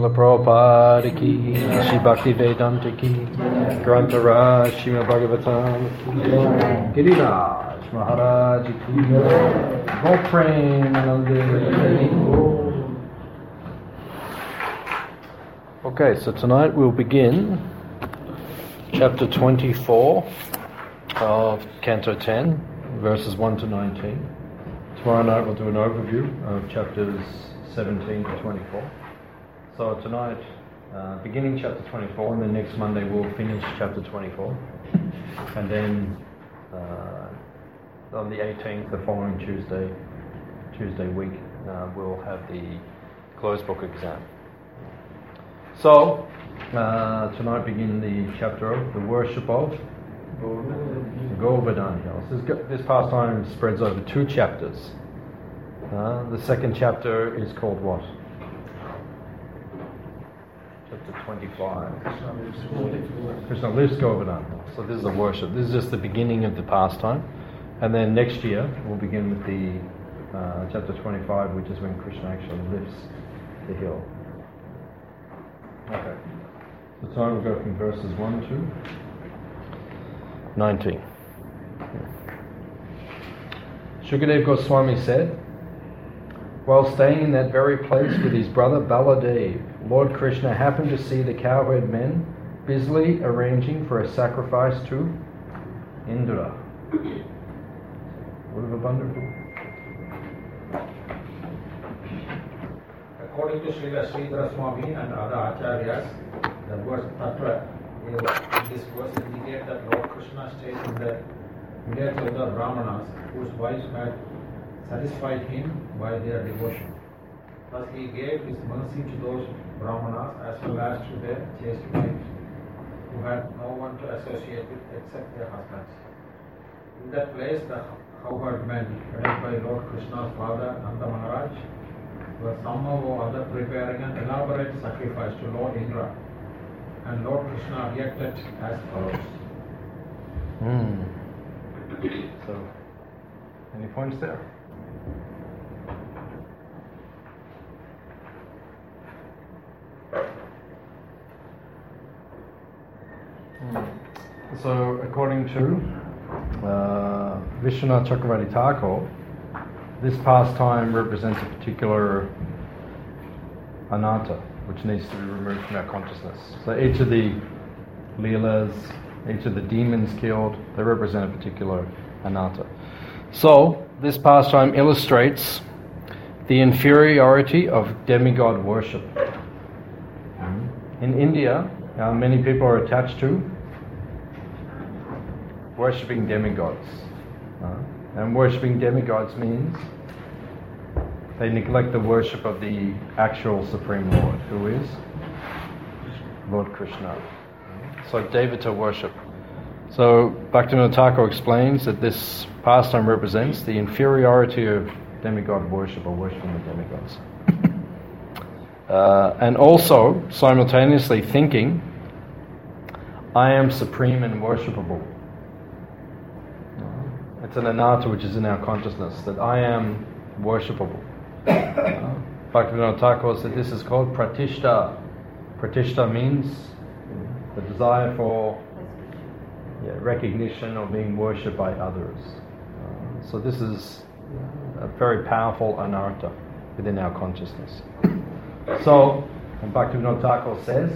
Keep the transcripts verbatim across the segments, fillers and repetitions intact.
Srila Prabhupada ki, Shri Bhakti Vedanta ki, Grantaraj, Srimad Bhagavatam ki, Giriraj Maharaj ki, Goprenanande. Okay, so tonight we'll begin chapter twenty-four of Canto ten, verses one to nineteen. Tomorrow night we'll do an overview of chapters seventeen to twenty-four. So tonight, uh, beginning chapter twenty-four, and then next Monday we'll finish chapter twenty-four. And then uh, on the eighteenth, the following Tuesday, Tuesday week, uh, we'll have the closed book exam. So, uh, tonight begin the chapter of the worship of Govardhan Hills. This, this pastime spreads over two chapters. Uh, the second chapter is called what? Chapter twenty-five. Krishna lives Govardhan Hills. So this is the worship. This is just the beginning of the pastime. And then next year we'll begin with the uh, chapter twenty-five, which is when Krishna actually lifts the hill. Okay. So tonight we'll go from verses one to nineteen. Shukadev Goswami said, while staying in that very place with his brother Baladev, Lord Krishna happened to see the cowherd men busily arranging for a sacrifice to Indra. What of a wonderful. According to Srila Sridhara Swami and other acharyas, the verse Tatra, in this verse indicates that Lord Krishna stays in the midst of the Brahmanas, whose wives had satisfied him by their devotion. Thus he gave his mercy to those Brahmanas as well as to their chaste wives, who had no one to associate with except their husbands. In that place, the cowherd men, led by Lord Krishna's father Nanda Maharaj, were somehow or other preparing an elaborate sacrifice to Lord Indra, and Lord Krishna reacted as follows. Mm. So, any points there? Mm. So, according to uh, Vishwanath Chakravarti Thakur, this pastime represents a particular anatta, which needs to be removed from our consciousness. So each of the leelas, each of the demons killed, they represent a particular anatta. So this pastime illustrates the inferiority of demigod worship. In India, uh, many people are attached to worshipping demigods. Uh, and worshipping demigods means they neglect the worship of the actual Supreme Lord, who is Lord Krishna. So Devata worship. So Bhaktivinoda Thakur explains that this pastime represents the inferiority of demigod worship, or worshipping the demigods. Uh, and also simultaneously thinking, I am supreme and worshipable. It's an anatta which is in our consciousness, that I am worshipable. Uh, Bhaktivinoda Thakur said this is called pratishta. Pratishta means the desire for yeah, recognition or being worshipped by others. Uh, so this is a very powerful anartha within our consciousness. So, Bhaktivinoda Thakur says,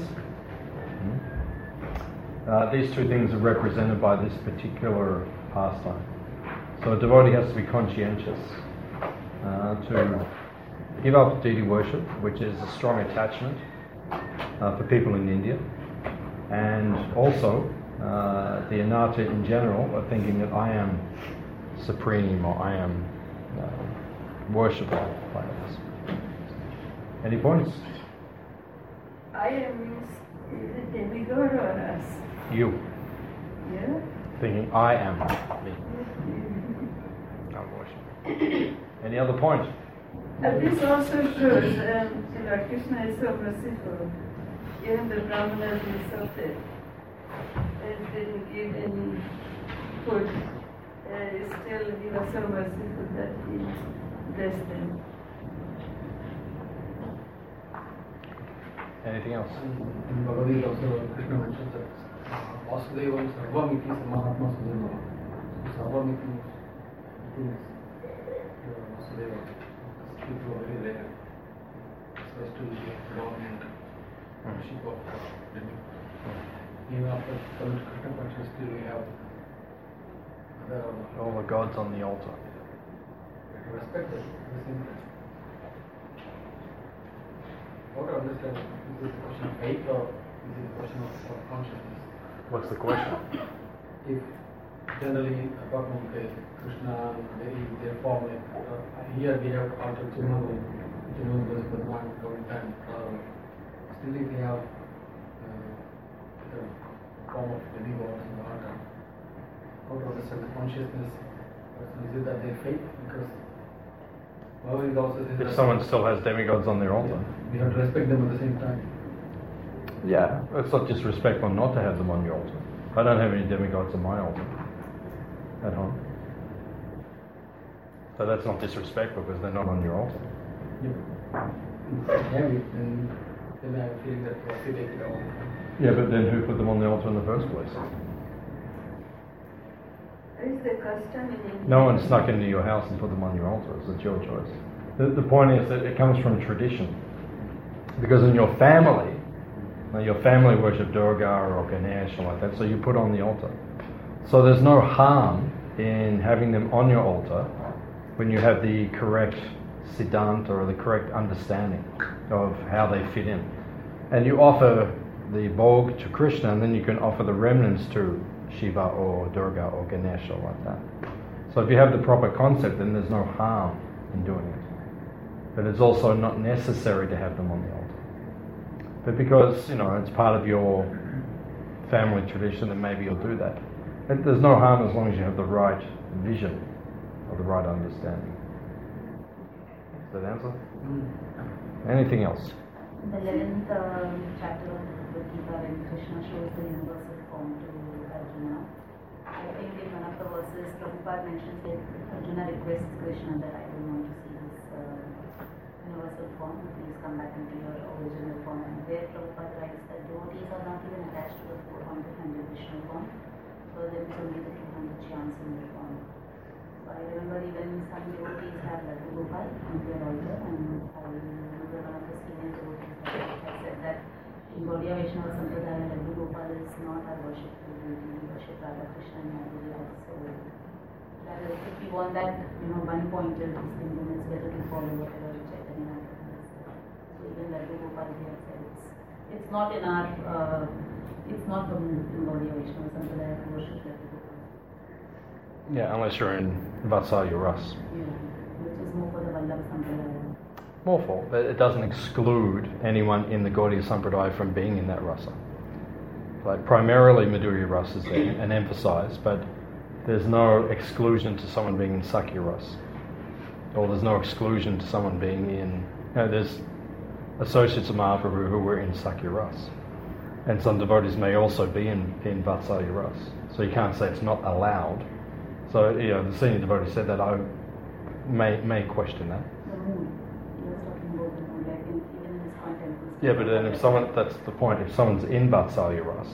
uh, these two things are represented by this particular pastime. So a devotee has to be conscientious uh, to give up deity worship, which is a strong attachment uh, for people in India, and also uh, the anatta in general of thinking that I am supreme or I am uh, worshipable by others. Any points? I am is the demigod or us? You. Yeah? Thinking I am me. Not worship. Any other point? And this also shows um, Lord Krishna is so merciful. Even the Brahmanas insulted and didn't give any food. Uh, still, he was so merciful that he blessed them. Anything else? In Bhagavad Gita also Krishna mentions that Vasudevam Sarvamiti Mahatma Sudhirma. Sarvamiti means Vasudeva. People are very rare. So as to be predominant worship of God. Even after Krishna consciousness, still we have other All the gods on the altar. respect them at the same time. How to understand, is this a question of faith or is it a question of, of consciousness? What's the question? If generally, apart from the Krishna, very their form, like uh, here we have altar Chimanu, Chimanu is the one going time. Uh, still, if we have uh, the form of demigods in the altar, how to understand the consciousness? Is it that they faith? Because Bhagavad Gita also says If that someone still has demigods on their altar. we have to respect them at the same time. Yeah, it's not disrespectful not to have them on your altar. I don't have any demigods on my altar at home. So that's not disrespectful because they're not on your altar. Yeah. Yeah, we, then, then I have a feeling that we have to take it all. Yeah, but then who put them on the altar in the first place? Is the custom in India? No one snuck into your house and put them on your altar. It's your choice. The, the point is that it comes from tradition. Because in your family, now your family worship Durga or Ganesh or like that, so you put on the altar. So there's no harm in having them on your altar when you have the correct siddhanta or the correct understanding of how they fit in. And you offer the bhog to Krishna, and then you can offer the remnants to Shiva or Durga or Ganesh or like that. So if you have the proper concept, then there's no harm in doing it. But it's also not necessary to have them on the altar. But because, you know, it's part of your family tradition, then maybe you'll do that. And there's no harm as long as you have the right vision or the right understanding. Does that answer? Mm. Anything else? In the eleventh uh, chapter of the Gita, when Krishna shows the universal form to Arjuna, I think in one of the verses, Prabhupada mentions that Arjuna requests Krishna that I don't want to see this uh, universal form, please come back into your original form. And where Prabhupada writes that devotees are not even attached to the four hundred Vishnu form, so there is only the two hundred chants in the form. So I remember even some devotees have Laddu Gopal on their altar, and I remember one of the senior devotees has said that in Gaudiya Vaishnava Sampradaya, Laddu Gopal is not our worship deity, we worship Radha Krishna and Madhurya. So that is, if you want that, you know, one pointed thing, then it's better to follow whatever Chaitanya Mahaprabhu has said. So even Laddu Gopal here said it's, it's not in our, uh, it's not the mood in Gaudiya Vaishnava Sampradaya to worship Laddu Gopal. Yeah, unless you're in Vatsalya Ras. Yeah, which is more for the Vallabha Sampradaya. More for, but it doesn't exclude anyone in the Gaudiya Sampradaya from being in that rasa. Like primarily Madhurya Ras is there and emphasized, but there's no exclusion to someone being in Sakya Ras. Or there's no exclusion to someone being in, you know, there's associates of Mahaprabhu who were in Sakya Ras. And some devotees may also be in, in Vatsalya Ras. So you can't say it's not allowed. So, you know, the senior devotee said that I may may question that. The mood. He was talking about the mood, like in, even in his content. Yeah, but then if someone, that's the point, if someone's in Vatsalya Ras,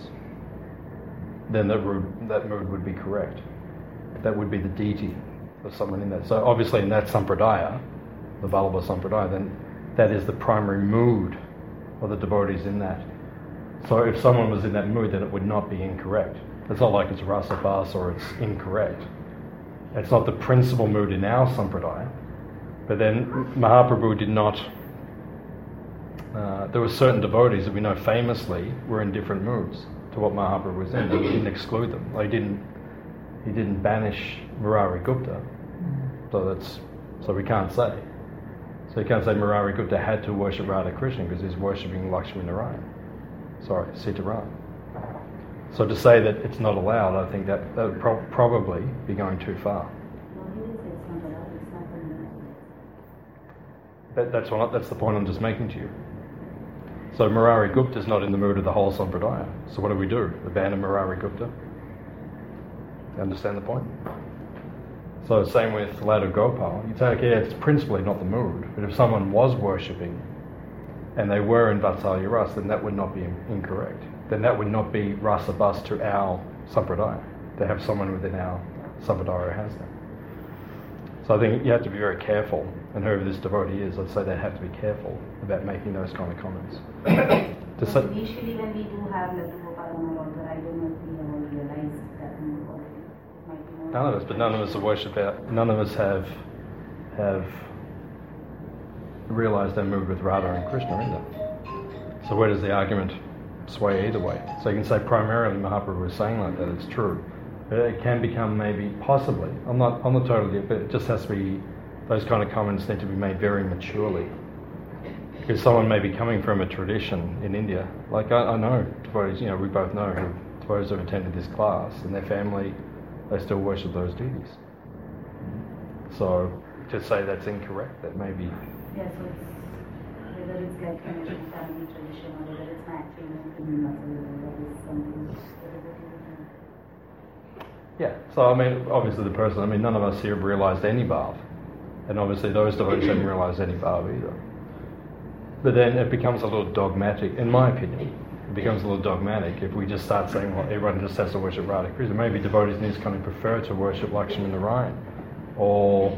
then that mood, that mood would be correct. That would be the deity of someone in that. So obviously in that Sampradaya, the Vallabha Sampradaya, then that is the primary mood of the devotees in that. So if someone was in that mood, then it would not be incorrect. It's not like it's rasa bas or it's incorrect. It's not the principal mood in our Sampradaya. But then Mahaprabhu did not, uh, there were certain devotees that we know famously were in different moods to what Mahaprabhu was in. He didn't exclude them. He didn't, he didn't banish Murari Gupta. So that's, so we can't say. So you can't say Murari Gupta had to worship Radha Krishna because he's worshipping Lakshmi Narayan. Sorry, Sitaram. So to say that it's not allowed, I think that, that would pro- probably be going too far. No, he didn't say it's not allowed, it's not permitted. But that's what, that's the point I'm just making to you. So Murari Gupta is not in the mood of the whole Sampradaya. So what do we do? Abandon Murari Gupta? You understand the point? So same with Laddu Gopal. You say, okay, it's principally not the mood, but if someone was worshipping and they were in Vatsalya Ras, then that would not be incorrect. Then that would not be rasa bus to our sampradaya. They have someone within our sampradaya who has that. So I think you have to be very careful, and whoever this devotee is, I'd say they have to be careful about making those kind of comments. To say, initially when we do have Laddu Gopalam or Altar, I don't know if we have all realized that we already might be more. none of us, but none of us have worshipped out, none of us have have realised they moved with Radha and Krishna either. So where does the argument sway either way? So you can say primarily Mahaprabhu was saying like that, it's true. But it can become maybe, possibly, I'm not I'm not totally, but it just has to be, those kind of comments need to be made very maturely. Because someone may be coming from a tradition in India, like I, I know devotees, you know, we both know who devotees who have attended this class, and their family, they still worship those deities. So to say that's incorrect, that may be... Yeah, so it's, whether it's like a family tradition or whether it's actually in that is something Yeah, so I mean, obviously the person, I mean, none of us here have realised any bhav, and obviously those devotees haven't realised any bhav either. But then it becomes a little dogmatic, in my opinion, it becomes a little dogmatic if we just start saying, well, everyone just has to worship Radha Krishna. Maybe devotees in this kind of prefer to worship Lakshmi Narayan or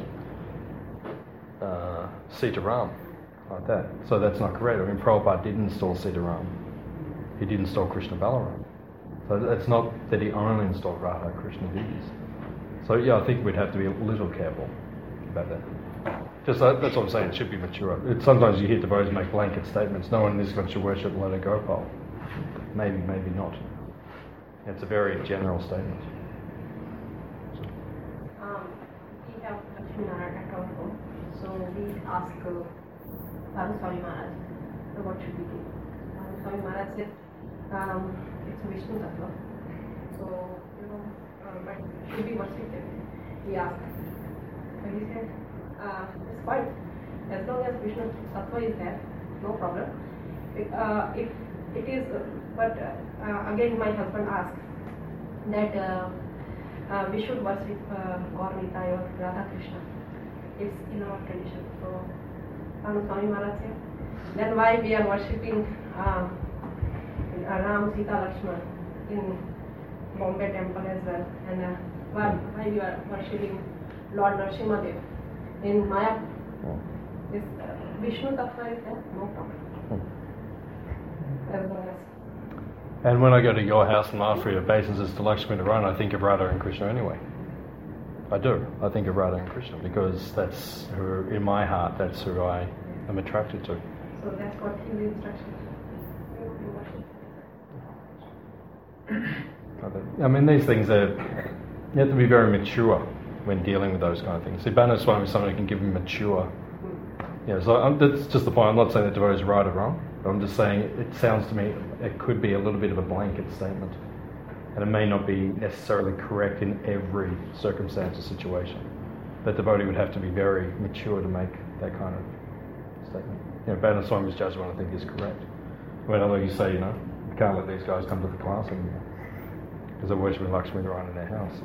uh, Sita Ram, like that. So that's not correct. I mean, Prabhupada did install Sita Ram. He did install Krishna Balaram. So it's not that he only installed Radha Krishna deities. So yeah, I think we'd have to be a little careful about that. Just that, that's what I'm saying, it should be mature. It, sometimes you hear devotees make blanket statements, no one in this country should worship Lada Gopal. Maybe, maybe not. It's a very general statement. So. Um, we have Lakshmi Narayan at our home, so we ask uh, Bharu Swami Maharaj, uh, what should we do? Bharu Swami Maharaj said, um, it's a Vishnu Tattva, so, you know, uh, but should we worship him? He asked. So he said, uh, it's fine. As long as Vishnu Tattva is there, no problem. If, uh, if it is, uh, but uh, uh, again my husband asked that uh, uh, we should worship uh, Gaur Nitai or Radha Krishna. It's in our tradition. So, Bhanu Swami Maharaj said, then why we are worshipping uh, Ram, Sita, Lakshman in Bombay temple as well, and uh, why, why we are worshipping Lord Narasimha Dev in Maya? This uh, Vishnu Tattva is there, no problem. As long as. And when I go to your house and ask for your obeisances to Lakshmi Narayan, I think of Radha and Krishna anyway. I do. I think of Radha and Krishna because that's who, in my heart, that's who I am attracted to. So that's what his instruction. I mean, these things are, you have to be very mature when dealing with those kind of things. See, Bhanu Swami is someone who can give them mature. Yeah, so I'm, that's just the point. I'm not saying that devotee is right or wrong, but I'm just saying it sounds to me it could be a little bit of a blanket statement. And it may not be necessarily correct in every circumstance or situation. That devotee would have to be very mature to make that kind of statement. You know, Bhanu Swami's judgment, I think, is correct. Whenever you say, you know, you can't let these guys come to the class anymore because they're worshipping Lakshmi Narayan in their house.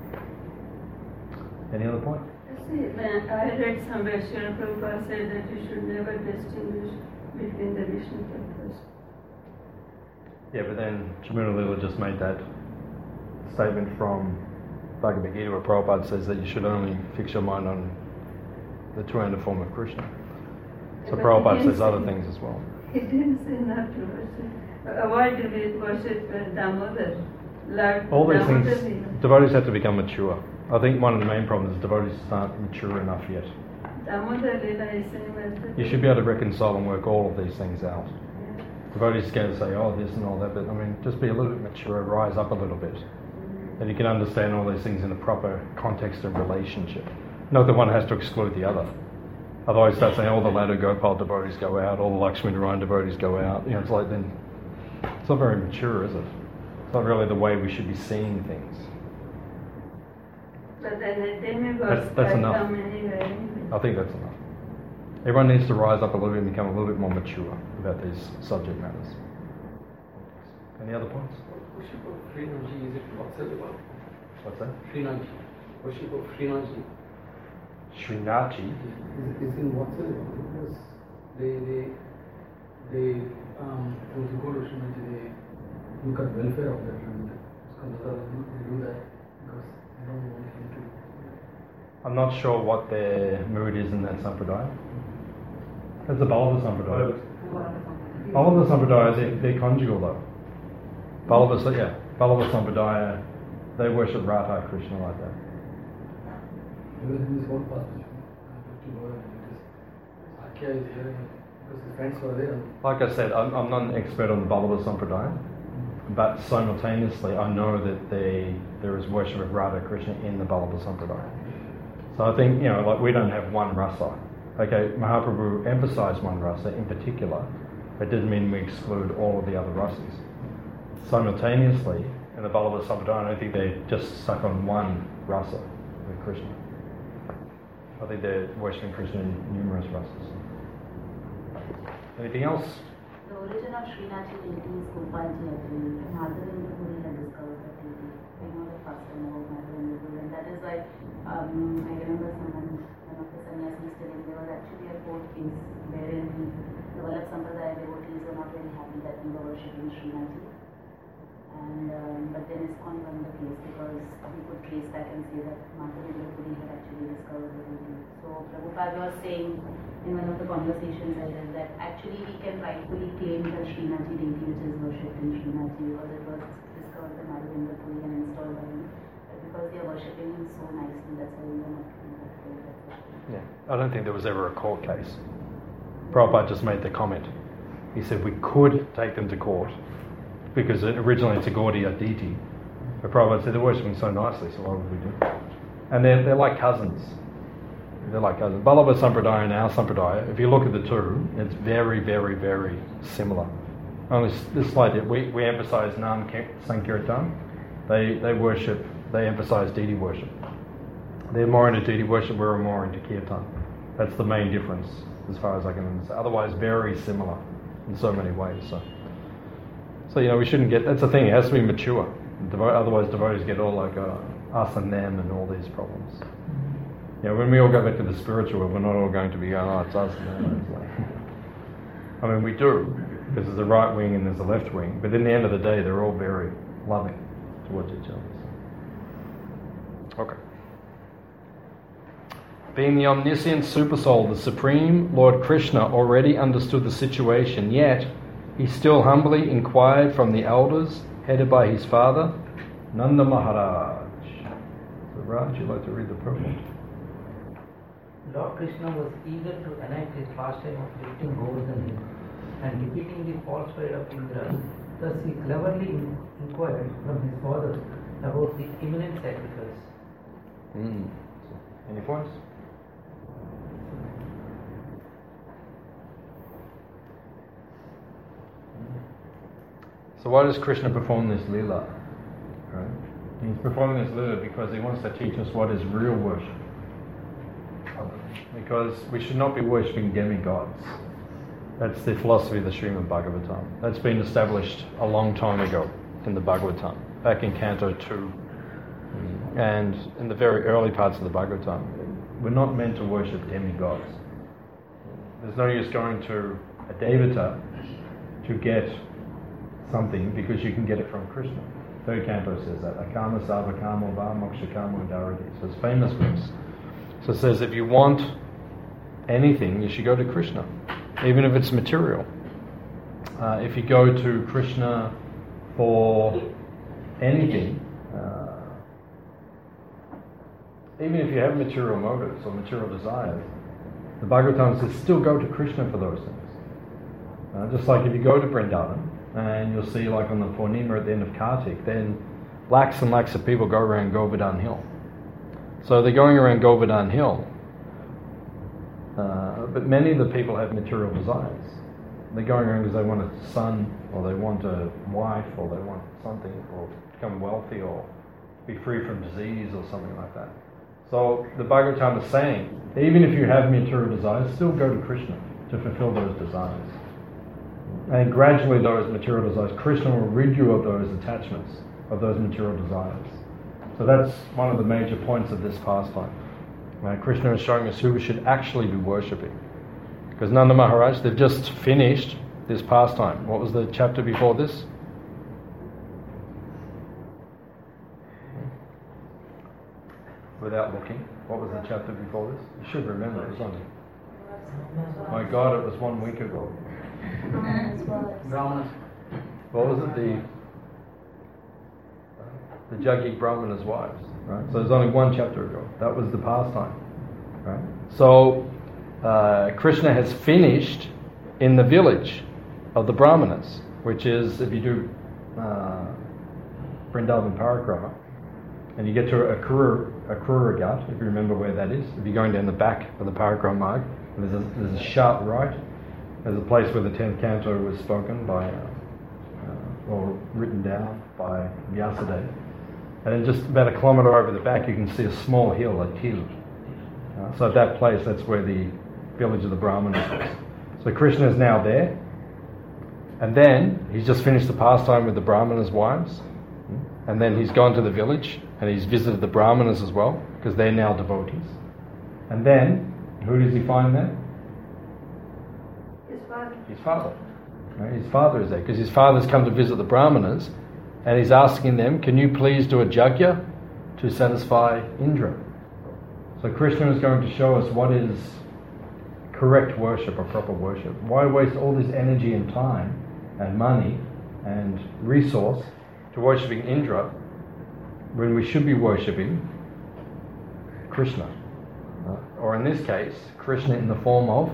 Any other point? See, when I read somewhere, Srila Prabhupada said that you should never distinguish between the Vishnu Tattvas. Yeah, but then Jamuna Lila just made that statement from Bhagavad Gita where Prabhupada says that you should only fix your mind on the two-handed form of Krishna. So But Prabhupada he says other didn't things as well. He didn't say not to worship. Avoid to worship uh, Damodar. Lord All these Damodar things, Lila. devotees have to become mature. I think one of the main problems is devotees aren't mature enough yet. Damodar Lila is same as the... You should be able to reconcile and work all of these things out. Devotees scared to say, oh, this and all that, but I mean, just be a little bit mature, rise up a little bit. And you can understand all these things in the proper context of relationship. Not that one has to exclude the other. Otherwise, start saying all the Lada Gopal devotees go out, all the Lakshmi Narayan devotees go out. You know, it's like then, it's not very mature, is it? It's not really the way we should be seeing things. But then the demigod That's- that's can enough. come anyway. I think that's enough. Everyone needs to rise up a little bit and become a little bit more mature about these subject matters. Any other points? Worship of Srinathji, is it Vatsalya? What's that? Srinathji. Worship of Srinathji. Srinathji. Is, is in Vatsalya because they, they, they, um, those who go to Srimanti, they look at welfare of that land. So they do that because they don't want him to. I'm not sure what their mood is in that sampradaya. That's the Ballava sampradaya. Ballava sampradaya, they're, they're conjugal though. Ballava, yeah, Ballava sampradaya, they worship Radha Krishna like that. Because in this whole past, I have to go and because Akya is here, because his friends were there. Like I said, I'm, I'm not an expert on the Ballava sampradaya, but simultaneously I know that they, there is worship of Radha Krishna in the Ballava sampradaya. So I think, you know, like we don't have one rasa. Okay, Mahaprabhu emphasized one rasa in particular, but it doesn't mean we exclude all of the other rasas. Simultaneously, in the Ballava sampradaya, I don't think they just stuck on one rasa with Krishna. I think they're worshipping Krishna in numerous rasas. Anything else? The origin of Srinathji deity is Gopalji actually. Madhavendra Puri had discovered that deity. I know the first time about Madhavendra Puri, and that is why um, I remember someone, one of the sannyasis telling there was actually a court case wherein the Vallabh Sampradaya devotees were not very happy that we were worshipping Srinathji. And um, but then ISKCON won the case because we could trace back and say that Madhavendra Puri had actually discovered the deity. So Prabhupada was saying in one of the conversations I read that actually we can rightfully claim the Srinathji deity which is worshipped in Srinathji because it was discovered by Madhavendra Puri and installed by him. But because they are worshipping him so nicely, that's why we are not claiming that deity. Yeah, I don't think there was ever a court case. Prabhupada just made the comment. He said we could take them to court because originally it's a Gaudiya deity. But Prabhupada said they're worshipping so nicely, so why would we do it? And they're, they're like cousins. They're like cousins. Ballava Sampradaya and our Sampradaya, if you look at the two, it's very, very, very similar. Only this slight, we, we emphasize Nam Sankirtan. They, they worship, they emphasize deity worship. They're more into deity worship, we're more into Kirtan. That's the main difference as far as I can understand. Otherwise, very similar in so many ways. So, so you know, we shouldn't get, that's the thing, it has to be mature. Devo- otherwise, devotees get all like uh, us and them and all these problems. You know, when we all go back to the spiritual world, we're not all going to be going, oh, it's us and them. It's like, I mean, we do, because there's a right wing and there's a left wing, but in the end of the day, they're all very loving towards each other. So. Okay. Being the omniscient supersoul, the Supreme Lord Krishna already understood the situation, yet he still humbly inquired from the elders, headed by his father, Nanda Maharaj. So Raj, you'd like to read the purport? Lord Krishna was eager to enact his pastime of lifting Govardhan Hill and defeating the false pride of Indra. Thus he cleverly inquired from his father about the imminent sacrifice. Mm. Any points? So why does Krishna perform this lila? Right? He's performing this lila because he wants to teach us what is real worship. Because we should not be worshipping demigods. That's the philosophy of the Srimad Bhagavatam. That's been established a long time ago in the Bhagavatam, back in Canto two. And in the very early parts of the Bhagavatam, we're not meant to worship demigods. There's no use going to a devata to get something because you can get it from Krishna. Third canto says that. Akama sava kamo va moksha kamo dharati. So it's famous verse. So it says if you want anything, you should go to Krishna, even if it's material. Uh, if you go to Krishna for anything, uh, even if you have material motives or material desires, the Bhagavatam says still go to Krishna for those things. Uh, just like if you go to Vrindavan, and you'll see like on the Purnima at the end of Kartik, then lakhs and lakhs of people go around Govardhan Hill. So they're going around Govardhan Hill, uh, but many of the people have material desires. They're going around because they want a son, or they want a wife, or they want something, or become wealthy, or be free from disease, or something like that. So the Bhagavatam is saying, even if you have material desires, still go to Krishna to fulfill those desires. And gradually those material desires, Krishna will rid you of those attachments, of those material desires. So that's one of the major points of this pastime. Uh, Krishna is showing us who we should actually be worshipping. Because Nanda Maharaj, they've just finished this pastime? What was the chapter before this? Without looking, what was the chapter before this? You should remember, it was on. My God, it was one week ago. Brahmanas. What was it? The the Jaggi Brahmana's wives, right? So there's only one chapter ago. That was the pastime, right? So uh, Krishna has finished in the village of the Brahmanas, which is, if you do uh, Vrindavan Parikrama, and you get to Akrura, Akrura Ghat, if you remember where that is, if you're going down the back of the Parikrama Marg, there's a, there's a sharp right, there's a place where the tenth canto was spoken by, uh, uh, or written down by Vyasadeva. And then just about a kilometre over the back you can see a small hill, a till. Uh, so at that place, that's where the village of the Brahmanas was. So Krishna is now there, and then he's just finished the pastime with the Brahmanas' wives, and then he's gone to the village, and he's visited the Brahmanas as well, because they're now devotees. And then, who does he find there? His father. His father. Right? His father is there, because his father's come to visit the Brahmanas, and he's asking them, can you please do a yajna to satisfy Indra? So Krishna is going to show us what is correct worship or proper worship. Why waste all this energy and time and money and resource to worshipping Indra when we should be worshipping Krishna? Uh, or in this case, Krishna in the form of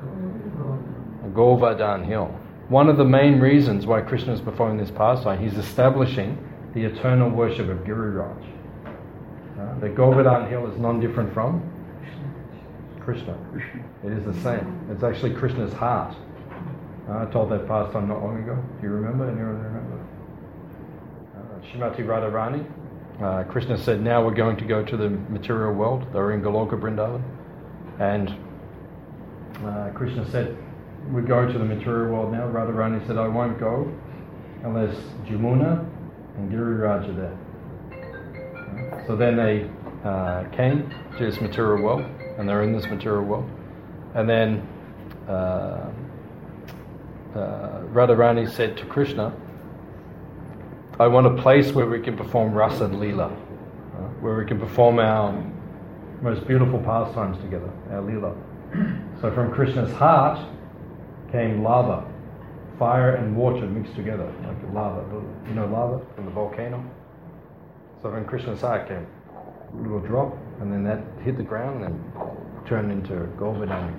Govardhan Hill. One of the main reasons why Krishna is performing this pastime, he's establishing the eternal worship of Giriraj. Uh, the Govardhan Hill is non-different from Krishna. It is the same. It's actually Krishna's heart. Uh, I told that pastime not long ago. Do you remember? Anyone remember? Uh, Shrimati Radharani. Uh, Krishna said, now we're going to go to the material world. They were in Goloka Vrindavan. And uh, Krishna said, we're going to the material world now. Radharani said, I won't go unless Jamuna and Giriraj are there. Uh, so then they uh, came to this material world, and they're in this material world. And then uh, uh, Radharani said to Krishna, I want a place where we can perform Rasa Leela, uh, where we can perform our most beautiful pastimes together, our Leela. So from Krishna's heart came lava, fire and water mixed together, like lava. You know lava from the volcano? So from Krishna's heart came a little drop, and then that hit the ground and then turned into Govardhan.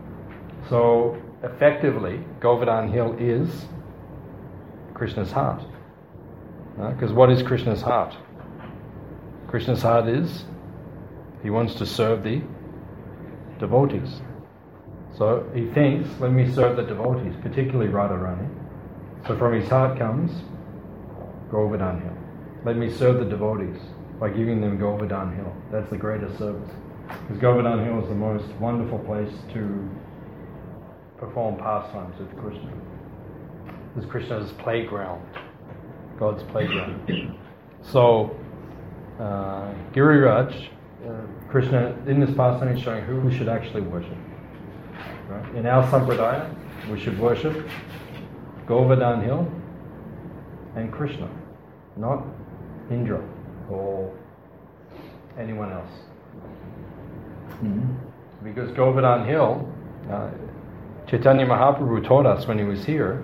So effectively, Govardhan Hill is Krishna's heart. Because uh, what is Krishna's heart? Krishna's heart is, he wants to serve the devotees. So he thinks, let me serve the devotees, particularly Radharani. So from his heart comes Govardhan Hill. Let me serve the devotees by giving them Govardhan Hill. That's the greatest service. Because Govardhan Hill is the most wonderful place to perform pastimes with Krishna. This is Krishna's playground, God's playground. So, uh, Giriraj, uh, Krishna, in this pastime is showing who we should actually worship. Right? In our sampradaya, we should worship Govardhan Hill and Krishna, not Indra or anyone else. Mm-hmm. Because Govardhan Hill, uh, Chaitanya Mahaprabhu taught us when he was here,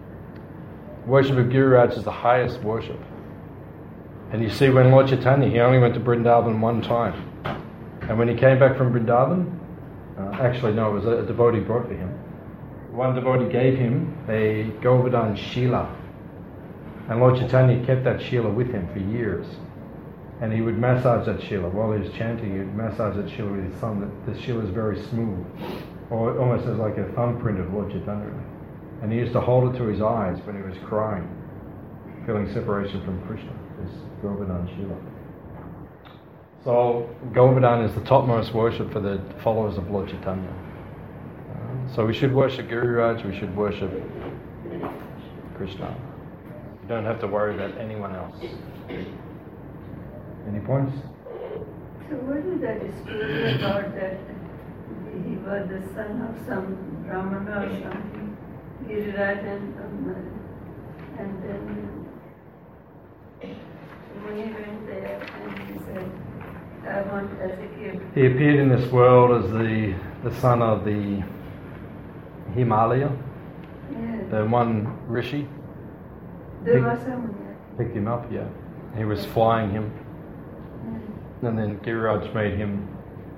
worship of Giriraj is the highest worship. And you see, when Lord Chaitanya, he only went to Vrindavan one time. And when he came back from Vrindavan, uh, actually no, it was a, a devotee brought for him. One devotee gave him a Govardhan Shila. And Lord Chaitanya kept that Shila with him for years. And he would massage that Shila. While he was chanting, he would massage that Shila with his thumb. The Shila is very smooth, or almost as like a thumbprint of Lord Chaitanya. And he used to hold it to his eyes when he was crying, feeling separation from Krishna, this Govardhan Shila. So Govardhan is the topmost worship for the followers of Lord Chaitanya. Uh, so we should worship Giriraj, we should worship Krishna. You don't have to worry about anyone else. Any points? So what is that story about that he was the son of some Brahmana or something? Giriraj and um, and then Muni went there and he said, I want as a gift. He appeared in this world as the, the son of the Himalaya, Yeah. the one rishi. There Pick- was someone Picked him up, yeah. He was flying him. there. And then Giriraj made him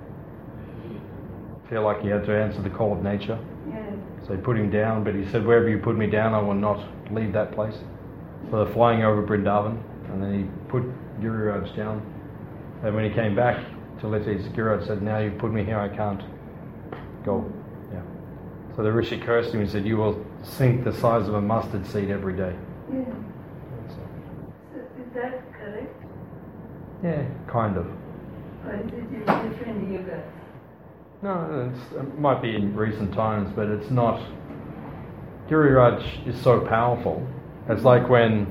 feel like he had to answer the call of nature. Yeah. So he put him down, but he said, wherever you put me down, I will not leave that place. So they're flying over Vrindavan, and then he put Giriraj down. And when he came back to Letis, Giriraj said, now you've put me here, I can't go. Yeah. So the Rishi cursed him and said, you will sink the size of a mustard seed every day. Yeah. So, So is that correct? yeah, kind of. Or is it in different yogas? No, it's, it might be in recent times, but it's not. Giriraj is so powerful. It's like when,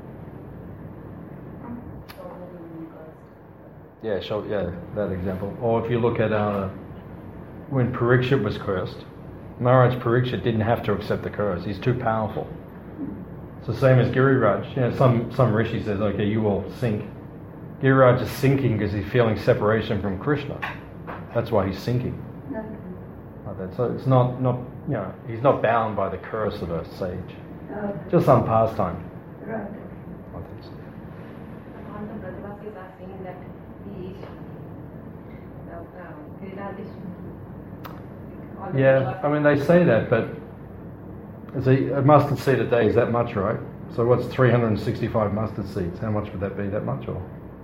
yeah, show, yeah, that example. Or if you look at uh, when Parikshit was cursed, Maharaj Parikshit didn't have to accept the curse. He's too powerful. It's the same as Giriraj. You know, some some rishi says, okay, you will sink. Giriraj is sinking because he's feeling separation from Krishna. That's why he's sinking. No. Like that. So it's not, not, you know, he's not bound by the curse of a sage. Okay. Just some pastime. Right. I think so. All the Brajavasis are saying that he is uh, uh, Giriraj is all the Yeah, Brajavasis- I mean they say that, but is a, a mustard seed a day is that much, right? So what's three hundred sixty-five mustard seeds? How much would that be? That much, or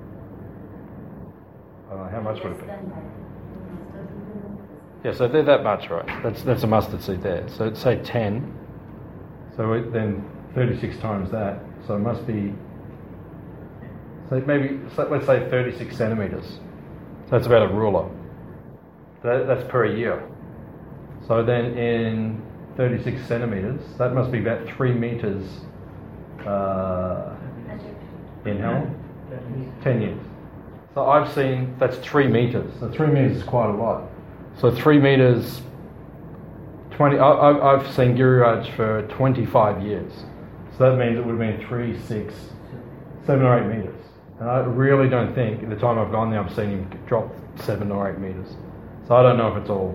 I don't know, how much would it be? Yeah, so they're that much, right? That's that's a mustard seed there. So it's say ten. So it, then thirty-six times that. So it must be. So maybe so let's say thirty-six centimeters. So that's about a ruler. That, that's per year. So then in thirty-six centimeters, that must be about three meters. Uh, in how long? Ten years. So I've seen that's three meters. So three meters is quite a lot. So three meters, twenty. I, I, I've seen Giriraj for twenty-five years. So that means it would have been three, six, seven or eight meters. And I really don't think, in the time I've gone there, I've seen him drop seven or eight meters. So I don't know if it's all.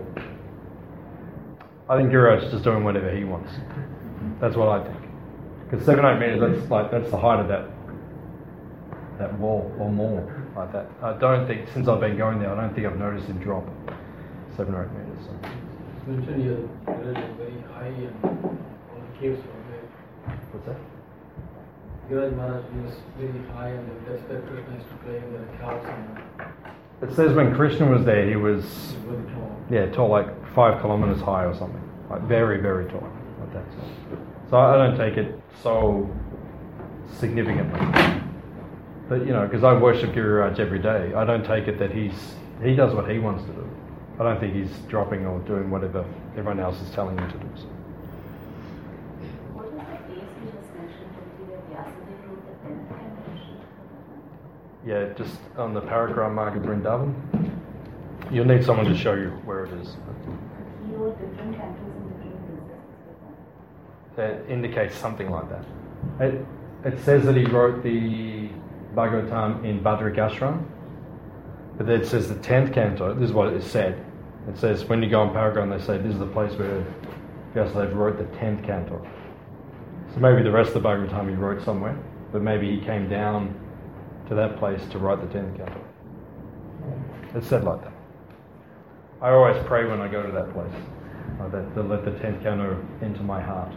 I think Giriraj is just doing whatever he wants. That's what I think. Because seven, eight meters, that's like that's the height of that that wall or more like that. I don't think since I've been going there, I don't think I've noticed him drop seven or eight meters. So. You mentioned here the village is very high and all the caves were there. What's that? Giriraj Maharaj was very high and that's where Krishna used to play in the clouds and It says when Krishna was there, he was it was very tall. yeah tall, like five kilometers high or something, like very very tall, like that. So, so I don't take it so significantly. But you know, because I worship Giriraj every day, I don't take it that he's he does what he wants to do. I don't think he's dropping or doing whatever everyone else is telling him to do. So. What was the place you just mentioned would be where Vyasadeva wrote the tenth canto? Yeah, just on the Paragram Marg at Vrindavan. You'll need someone to show you where it is. He wrote different cantos in different places. That indicates something like that. It, it says that he wrote the Bhagavatam in Badrik Ashram, but then it says the tenth canto, this is what it said. It says when you go on Paragram, they say this is the place where Vyasadeva wrote the tenth canto. So maybe the rest of the Bhagavatam he wrote somewhere, but maybe he came down to that place to write the tenth canto. It's said like that. I always pray when I go to that place, like that, to let the tenth canto into my heart.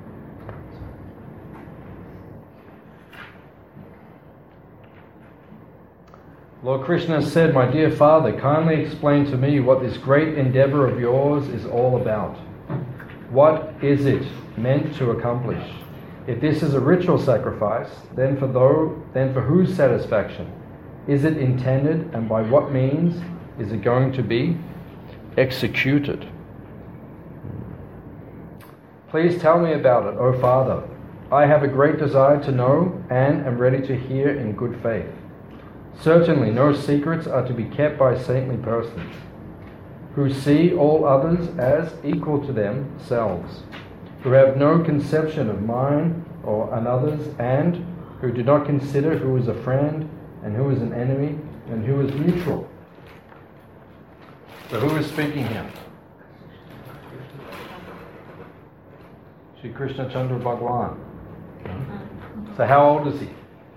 Lord Krishna said, "My dear father, kindly explain to me what this great endeavor of yours is all about. What is it meant to accomplish? If this is a ritual sacrifice, then for though, then for whose satisfaction? Is it intended, and by what means is it going to be executed? Please tell me about it, O Father. I have a great desire to know and am ready to hear in good faith. Certainly no secrets are to be kept by saintly persons, who see all others as equal to themselves, who have no conception of mine or another's, and who do not consider who is a friend and who is an enemy and who is neutral. So who is speaking here? Shri Krishna Chandra Bhagwan. So how old is he?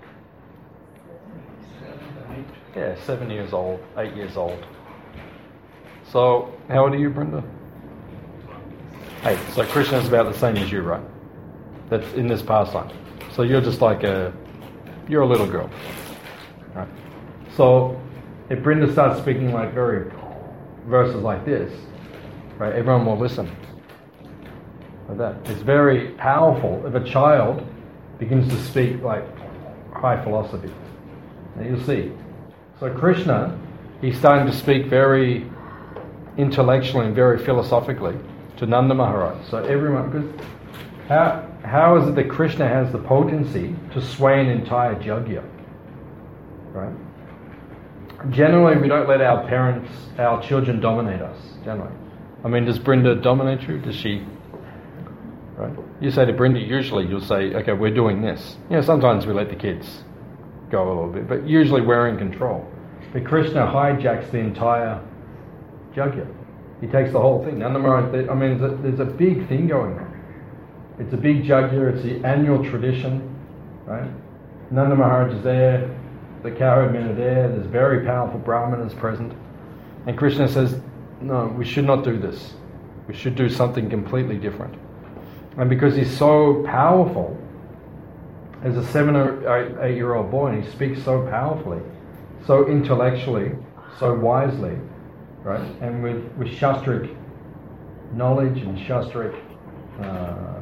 Yeah, seven years old, eight years old. So how old are you, Brenda? Eight. So Krishna's about the same as you, right? That's in this pastime. So you're just like a, you're a little girl. Right? So if Brenda starts speaking like very verses like this, right, everyone will listen. Like that. It's very powerful if a child begins to speak like high philosophy. And you'll see. So Krishna, he's starting to speak very intellectually and very philosophically to Nanda Maharaj. So everyone, because how how is it that Krishna has the potency to sway an entire Jagya? Right? Generally, we don't let our parents, our children dominate us, generally. I mean, does Brenda dominate you? Does she? Right? You say to Brenda, usually you'll say, okay, we're doing this. You know, sometimes we let the kids go a little bit, but usually we're in control. But Krishna hijacks the entire Jagya. He takes the whole thing. Nanda Maharaj, I mean, there's a, there's a big thing going on. It's a big Jagya, it's the annual tradition, right? Nanda Maharaj is there, the cowherd men are there, there's very powerful brahmanas present. And Krishna says, no, we should not do this. We should do something completely different. And because he's so powerful, as a seven or eight year old boy, and he speaks so powerfully, so intellectually, so wisely, right? And with, with Shastric knowledge and Shastric uh,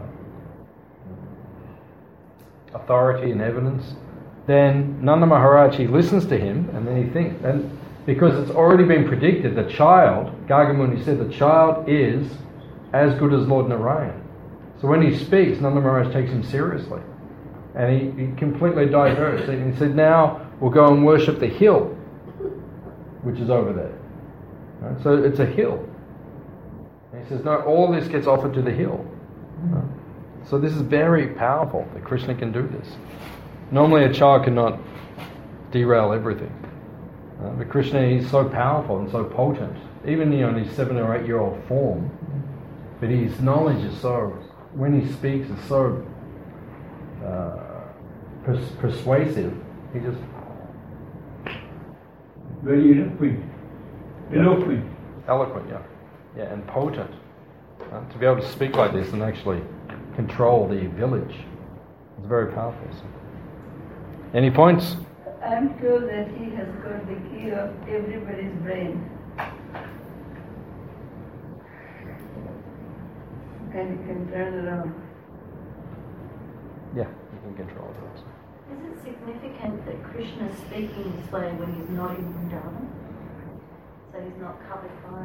authority and evidence, then Nanda Maharaj, he listens to him, and then he thinks, and because it's already been predicted, the child, Gargamuni said, the child is as good as Lord Narayan. So when he speaks, Nanda Maharaj takes him seriously. And he, he completely diverts. And he said, now we'll go and worship the hill, which is over there. Right? So it's a hill. And he says, no, all this gets offered to the hill. Right? So this is very powerful that Krishna can do this. Normally a child cannot derail everything. Uh, but Krishna is so powerful and so potent, even you know, in his seven or eight year old form, but his knowledge is so, when he speaks, is so uh, pers- persuasive. He just very eloquent, eloquent, eloquent, yeah, yeah, and potent. Uh, to be able to speak like this and actually control the village, it's very powerful. So. Any points? I'm told that he has got the key of everybody's brain. And he can turn it on. Yeah, you can control it. Is it significant that Krishna is speaking this way when he's not in Vrindavan? So he's not covered by...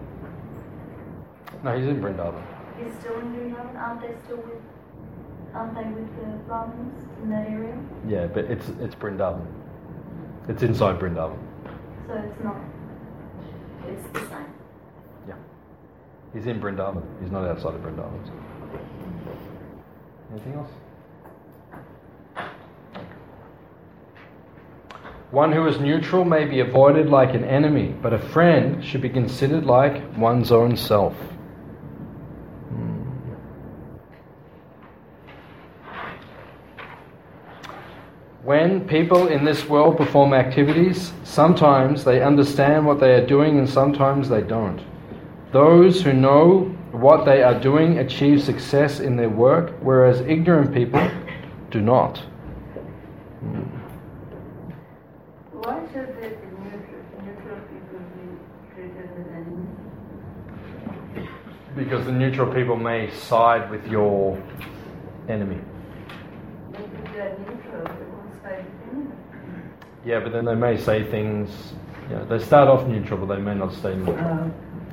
No, he's in Vrindavan. He's still in Vrindavan? Aren't they still with... Aren't they with the Brahmins in that area? Yeah, but it's it's Vrindavan. It's inside Vrindavan. So it's not... It's the same. Yeah. He's in Vrindavan. He's not outside of Vrindavan. So. Anything else? One who is neutral may be avoided like an enemy, but a friend should be considered like one's own self. Hmm. When people in this world perform activities, sometimes they understand what they are doing and sometimes they don't. Those who know what they are doing achieve success in their work, whereas ignorant people do not. Hmm. Why should the neutral, neutral people be treated as enemies? Because the neutral people may side with your enemy. Maybe they are neutral, they won't side with anyone. Yeah, but then they may say things, you know, they start off neutral, but they may not stay neutral. Uh,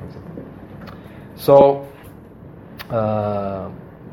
So, uh,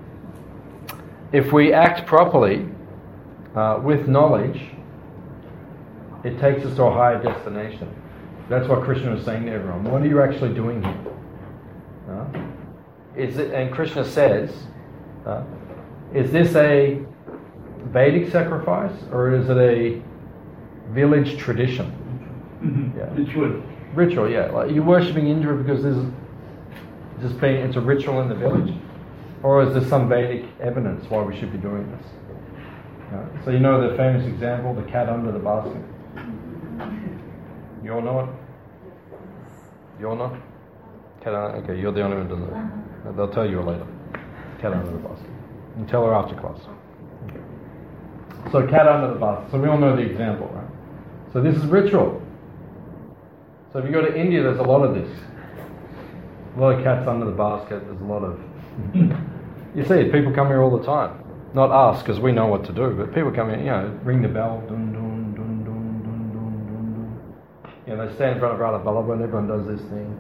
if we act properly, uh, with knowledge, it takes us to a higher destination. That's what Krishna is saying to everyone. What are you actually doing here? Uh, is it, and Krishna says, Uh, is this a Vedic sacrifice or is it a village tradition? Mm-hmm. Yeah. Ritual. Ritual, yeah. Like you're worshipping Indra because there's just being it's a ritual in the village, or is there some Vedic evidence why we should be doing this? Uh, so you know the famous example, the cat under the basket. You all know it? You all know? Cat under, okay, you're the only one who doesn't know. They'll tell you later. Cat under the basket. And tell her after class. Okay. So cat under the basket. So we all know the example, right? So this is ritual. So if you go to India, there's a lot of this. A lot of cats under the basket. There's a lot of... You see it. People come here all the time. Not us, because we know what to do, but people come in, you know, ring the bell, dun dun dun dun dun dun dun dun. You know, they stand in front of Radha Vallabha and everyone does this thing.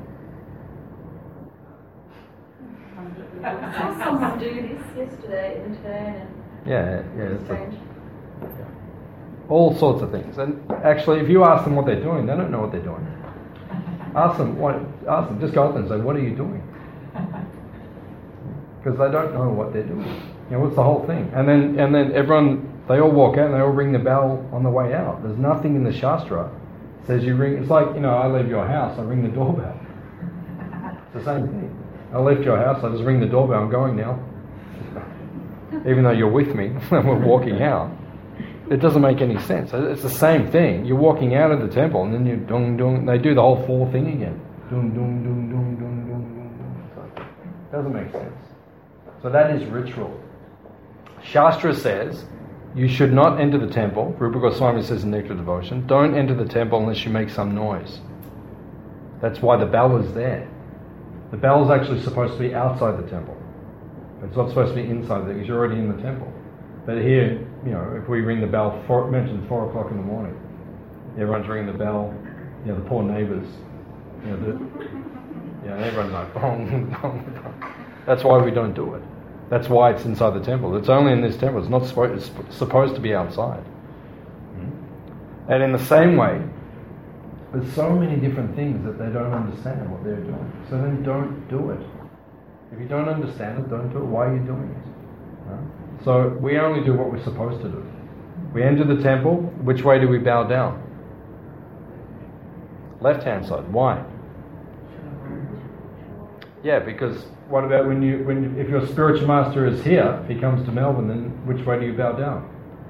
I saw someone do this yesterday in today, and Yeah, yeah. it's It's strange. a, all sorts of things. And actually, if you ask them what they're doing, they don't know what they're doing. Ask them, what, ask them, just go up and say, what are you doing? Because they don't know what they're doing. You know, what's the whole thing? And then and then everyone, they all walk out and they all ring the bell on the way out. There's nothing in the Shastra that says you ring, it's like, you know, I leave your house, I ring the doorbell. It's the same thing. I left your house, I just ring the doorbell, I'm going now. Even though you're with me and we're walking out. It doesn't make any sense. It's the same thing. You're walking out of the temple and then you dung dung. They do the whole four thing again. Dung dung dung dung dung dung dung dung. So it doesn't make sense. So that is ritual. Shastra says you should not enter the temple. Rupa Goswami says in Nectar Devotion, don't enter the temple unless you make some noise. That's why the bell is there. The bell is actually supposed to be outside the temple. It's not supposed to be inside there because you're already in the temple. But here, you know, if we ring the bell, four, mentioned four o'clock in the morning, everyone's ringing the bell. You know, the poor neighbours. You know, the, you know, everyone's like, bong, bong, bong. That's why we don't do it. That's why it's inside the temple. It's only in this temple. It's not supposed. It's supposed to be outside. Mm-hmm. And in the same way, there's so many different things that they don't understand what they're doing. So then, don't do it. If you don't understand it, don't do it. Why are you doing it? Right? So we only do what we're supposed to do. We enter the temple. Which way do we bow down? Left-hand side. Why? Yeah, because what about when you when you, if your spiritual master is here, if he comes to Melbourne, then which way do you bow down?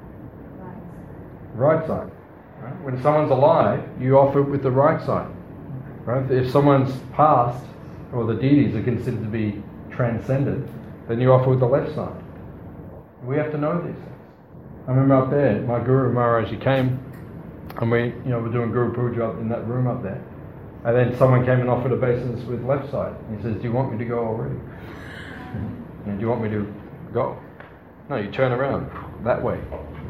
Right, right side. Right? When someone's alive, you offer with the right side. Right? If someone's passed, or the deities are considered to be transcended, then you offer with the left side. We have to know these things. I remember up there, my Guru Maharaj, he came, and we, you know, we're doing Guru Puja up in that room up there. And then someone came and offered obeisance with left side. And he says, do you want me to go already? And do you want me to go? No, you turn around that way.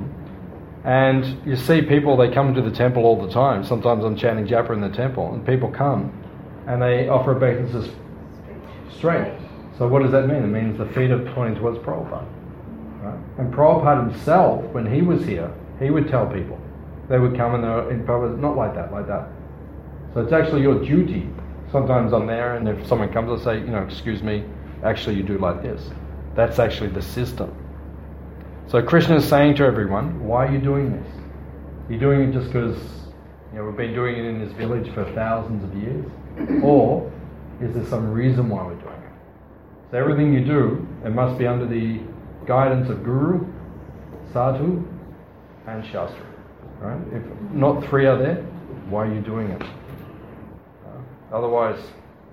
And you see people, they come to the temple all the time. Sometimes I'm chanting japa in the temple, and people come and they offer obeisances straight. So what does that mean? It means the feet are pointing towards Prabhupada. Right? And Prabhupada himself, when he was here, he would tell people. They would come and they were in Prabhupada, not like that, like that. So it's actually your duty. Sometimes I'm there, and if someone comes, I'll say, you know, excuse me, actually you do like this. That's actually the system. So Krishna is saying to everyone, why are you doing this? Are you doing it just because, you know, we've been doing it in this village for thousands of years? Or is there some reason why we're doing it? So everything you do, it must be under the guidance of Guru, Sadhu, and Shastra. Right? If not three are there, why are you doing it? Uh, otherwise,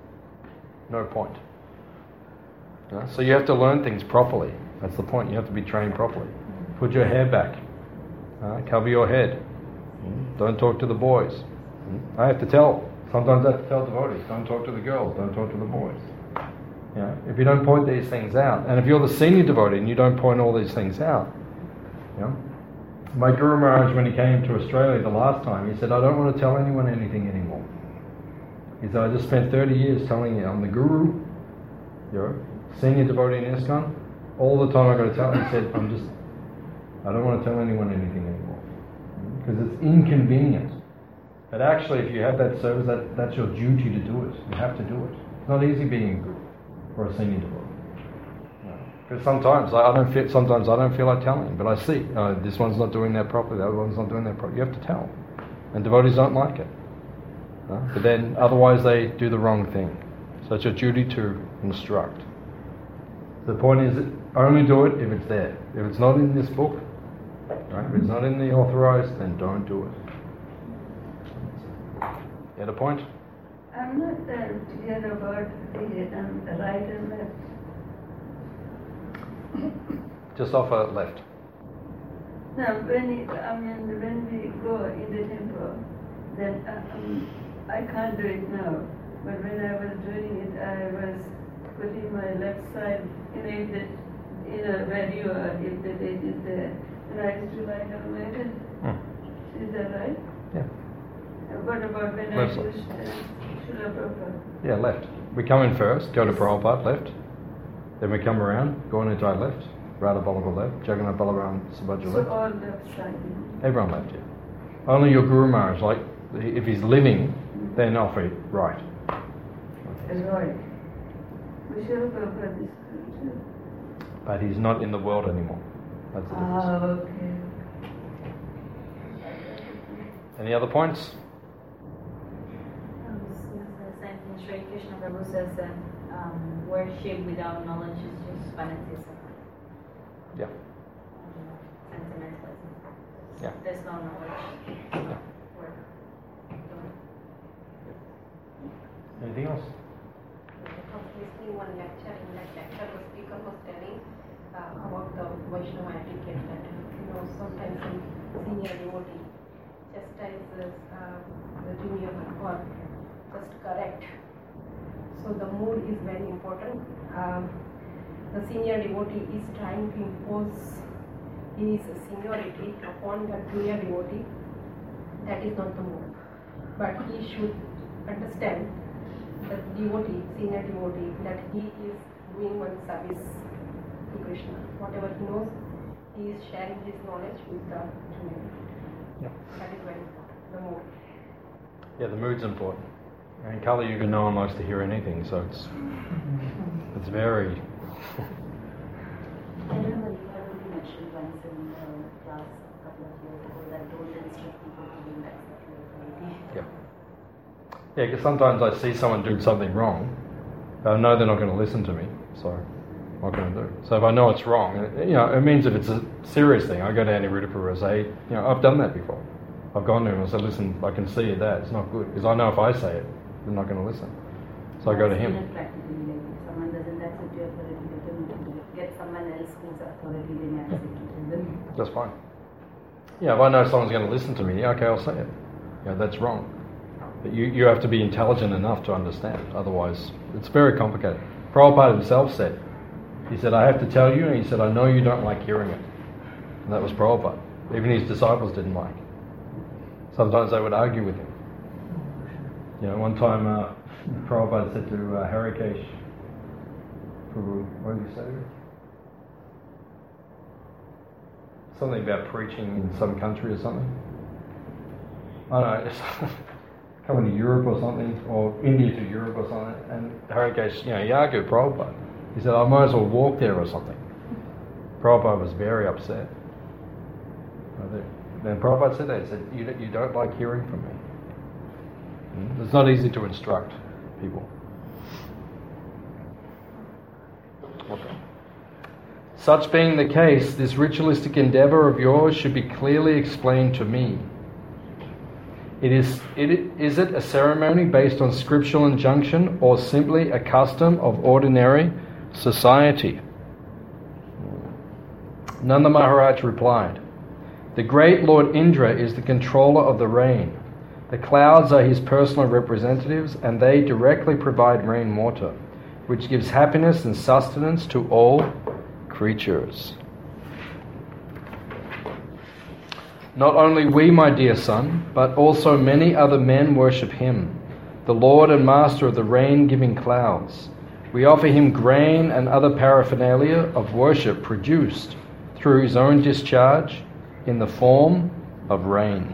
no point. Uh, so you have to learn things properly. That's the point. You have to be trained properly. Put your hair back. Uh, cover your head. Don't talk to the boys. I have to tell. Sometimes I have to tell devotees, don't talk to the girls, don't talk to the boys. You know, if you don't point these things out, and if you're the senior devotee and you don't point all these things out, you know, my Guru Maharaj, when he came to Australia the last time, he said, I don't want to tell anyone anything anymore. He said, I just spent thirty years telling you I'm the Guru, you're a senior devotee in ISKCON. All the time I've got to tell. He said, I'm just, I don't want to tell anyone anything anymore. Because it's inconvenient. But actually, if you have that service, that, that's your duty to do it. You have to do it. It's not easy being a Guru or a senior devotee. No. But sometimes I I don't feel. Sometimes I don't feel like telling, but I see uh, this one's not doing that properly. The other one's not doing that properly. You have to tell, and devotees don't like it. Uh, but then otherwise they do the wrong thing. So it's your duty to instruct. The point is, that only do it if it's there. If it's not in this book, right? If it's not in the authorized, then don't do it. Get a point? I'm not uh, clear about the um, right and left. Just off a left. Now, when it, I mean, when we go in the temple, then uh, um, I can't do it now. But when I was doing it, I was putting my left side, you know, if the, you know, where you are, if the date is there, and I used to lie down my head. Hmm. Is that right? Yeah. And what about when Left I side. use uh, Srila Prabhupada? Yeah, left. We come in first, go to Prabhupada, left. Then we come around, go on into our left. Radha Ballabha left, Jagannath Balaram Subhadra So left. all left side. Everyone left, yeah. Only your Guru Maharaj, like, if he's living, then off it, right. Right. But Srila Prabhupada is good too. But he's not in the world anymore. That's the difference. Ah, okay. Any other points? Um, this is the same thing Sri Krishna Prabhu says that um, worship without knowledge is just fanaticism. Yeah. Sentimentalism. Yeah. There's no knowledge. Yeah. Work. Anything else? I was listening one lecture, in that lecture the speaker was telling uh, about the Vaishnava etiquette that, you know, sometimes in senior devotee chastises uh, the junior or just correct. So the mood is very important. Um, the senior devotee is trying to impose his seniority upon the junior devotee. That is not the mood. But he should understand the devotee, senior devotee, that he is doing one service to Krishna. Whatever he knows, he is sharing his knowledge with the junior. Yeah. That is very important, the mood. Yeah, the mood's important. And Kali Yuga, no one likes to hear anything, so it's it's very. I remember you had already mentioned once in the class a couple of years ago that don't instruct people to do exactly authority. Yeah. Yeah, because sometimes I see someone doing something wrong, but I know they're not going to listen to me, so what can I do? So if I know it's wrong, it, you know, it means if it's a serious thing, I go to Aniruddha Prabhu and say, you know, I've done that before. I've gone to him and said, listen, I can see that, it's not good. Because I know if I say it, they're not going to listen. So I go to him. Practically, like if someone doesn't accept your authority, they can get someone else whose authority they may accept it. Then That's fine. Yeah, if I know someone's going to listen to me, okay, I'll say it. You know, that's wrong. But you, you have to be intelligent enough to understand. Otherwise, it's very complicated. Prabhupada himself said, he said, I have to tell you, and he said, I know you don't like hearing it. And that was Prabhupada. Even his disciples didn't like it. Sometimes they would argue with him. You know, one time uh, Prabhupada said to uh, Harikesh, Prabhu, what did he say? Something about preaching in some country or something. I don't know, it's coming to Europe or something, or India to Europe or something, and Harikesh, you know, he argued with Prabhupada. He said, I might as well walk there or something. Prabhupada was very upset. Then Prabhupada said that, he said, you, you don't like hearing from me. It's not easy to instruct people. Okay. Such being the case, this ritualistic endeavour of yours should be clearly explained to me. It is, it, is it a ceremony based on scriptural injunction or simply a custom of ordinary society? Nanda Maharaj replied, the great Lord Indra is the controller of the rain. The clouds are his personal representatives, and they directly provide rain water, which gives happiness and sustenance to all creatures. Not only we, my dear son, but also many other men worship him, the Lord and Master of the rain-giving clouds. We offer him grain and other paraphernalia of worship produced through his own discharge in the form of rain.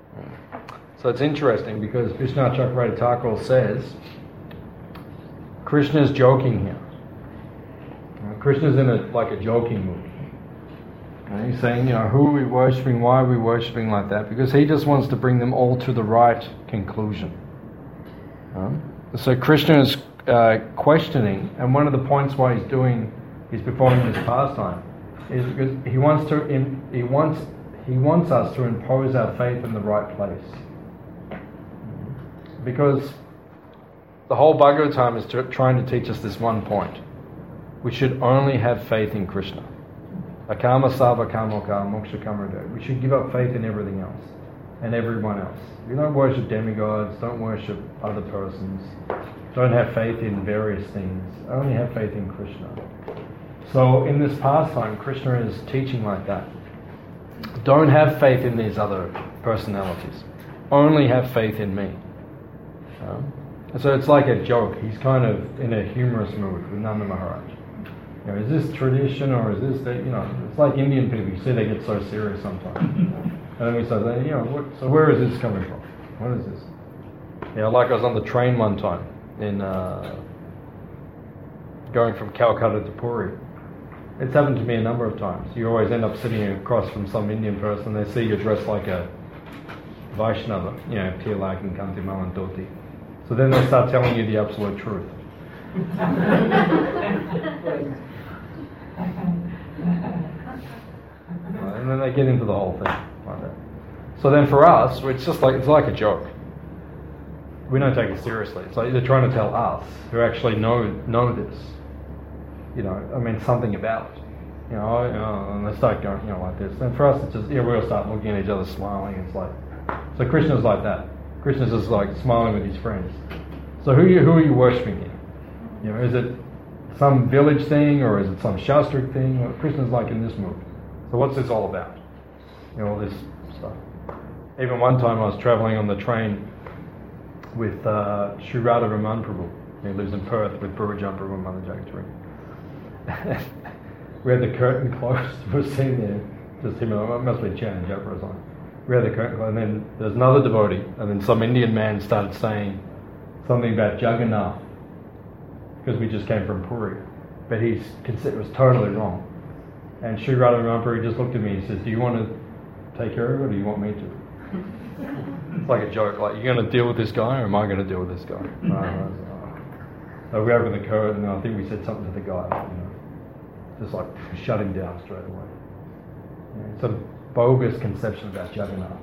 So it's interesting because Vishnu Chakravarti Thakur says Krishna is joking here. Krishna's in a like a joking mood. And he's saying, you know, who are we worshipping? Why are we worshipping like that? Because he just wants to bring them all to the right conclusion. Um, so Krishna is uh, questioning, and one of the points why he's doing, he's performing this pastime, is because he wants to, in, he wants, he wants us to impose our faith in the right place. Because the whole Bhagavatam is to, trying to teach us this one point: we should only have faith in Krishna. Akama sava kamoka moksha kamrada. We should give up faith in everything else and everyone else. We don't worship demigods, don't worship other persons, don't have faith in various things, only have faith in Krishna. So in this pastime, Krishna is teaching like that. Don't have faith in these other personalities. Only have faith in me. Um, so it's like a joke. He's kind of in a humorous mood with Nanda Maharaj. You know, is this tradition or is this, the, you know, it's like Indian people. You see they get so serious sometimes. And then we say, you know, what, so where is this coming from? What is this? Yeah, like I was on the train one time in uh, going from Calcutta to Puri. It's happened to me a number of times. You always end up sitting across from some Indian person. They see you dressed like a Vaishnava, you know, Tilak and Kanti Malan Dhoti. So then they start telling you the absolute truth. And then they get into the whole thing like that. So then for us, it's just like it's like a joke. We don't take it seriously. It's like they're trying to tell us who actually know know this. You know, I mean something about it. You know, you know, and they start going, you know, like this. And for us, it's just yeah, we all start looking at each other, smiling. It's like so. Krishna's like that. Krishna's just like smiling with his friends. So who are you, who are you worshipping here? You know, is it some village thing or is it some Shastric thing? Well, Krishna's like in this mood. So what's this all about? You know, all this stuff. Even one time I was travelling on the train with uh, Sri Radha Raman Prabhu. He lives in Perth with Purvajam Prabhu and Mother Jagatari. We had the curtain closed. We were sitting there, just him and I, it must be Chan and Japa or something. We had the curtain closed, and then there's another devotee, and then some Indian man started saying something about Jagannath, because we just came from Puri. But he's considered, it was totally wrong. And Sri Radha Raman Prabhu just looked at me and says, do you want to take care of it or do you want me to? It's like a joke, like, you're going to deal with this guy or am I going to deal with this guy? uh, so we opened the curtain and I think we said something to the guy, you know, just like shut him down straight away. Yeah, it's a bogus conception about Jagannath.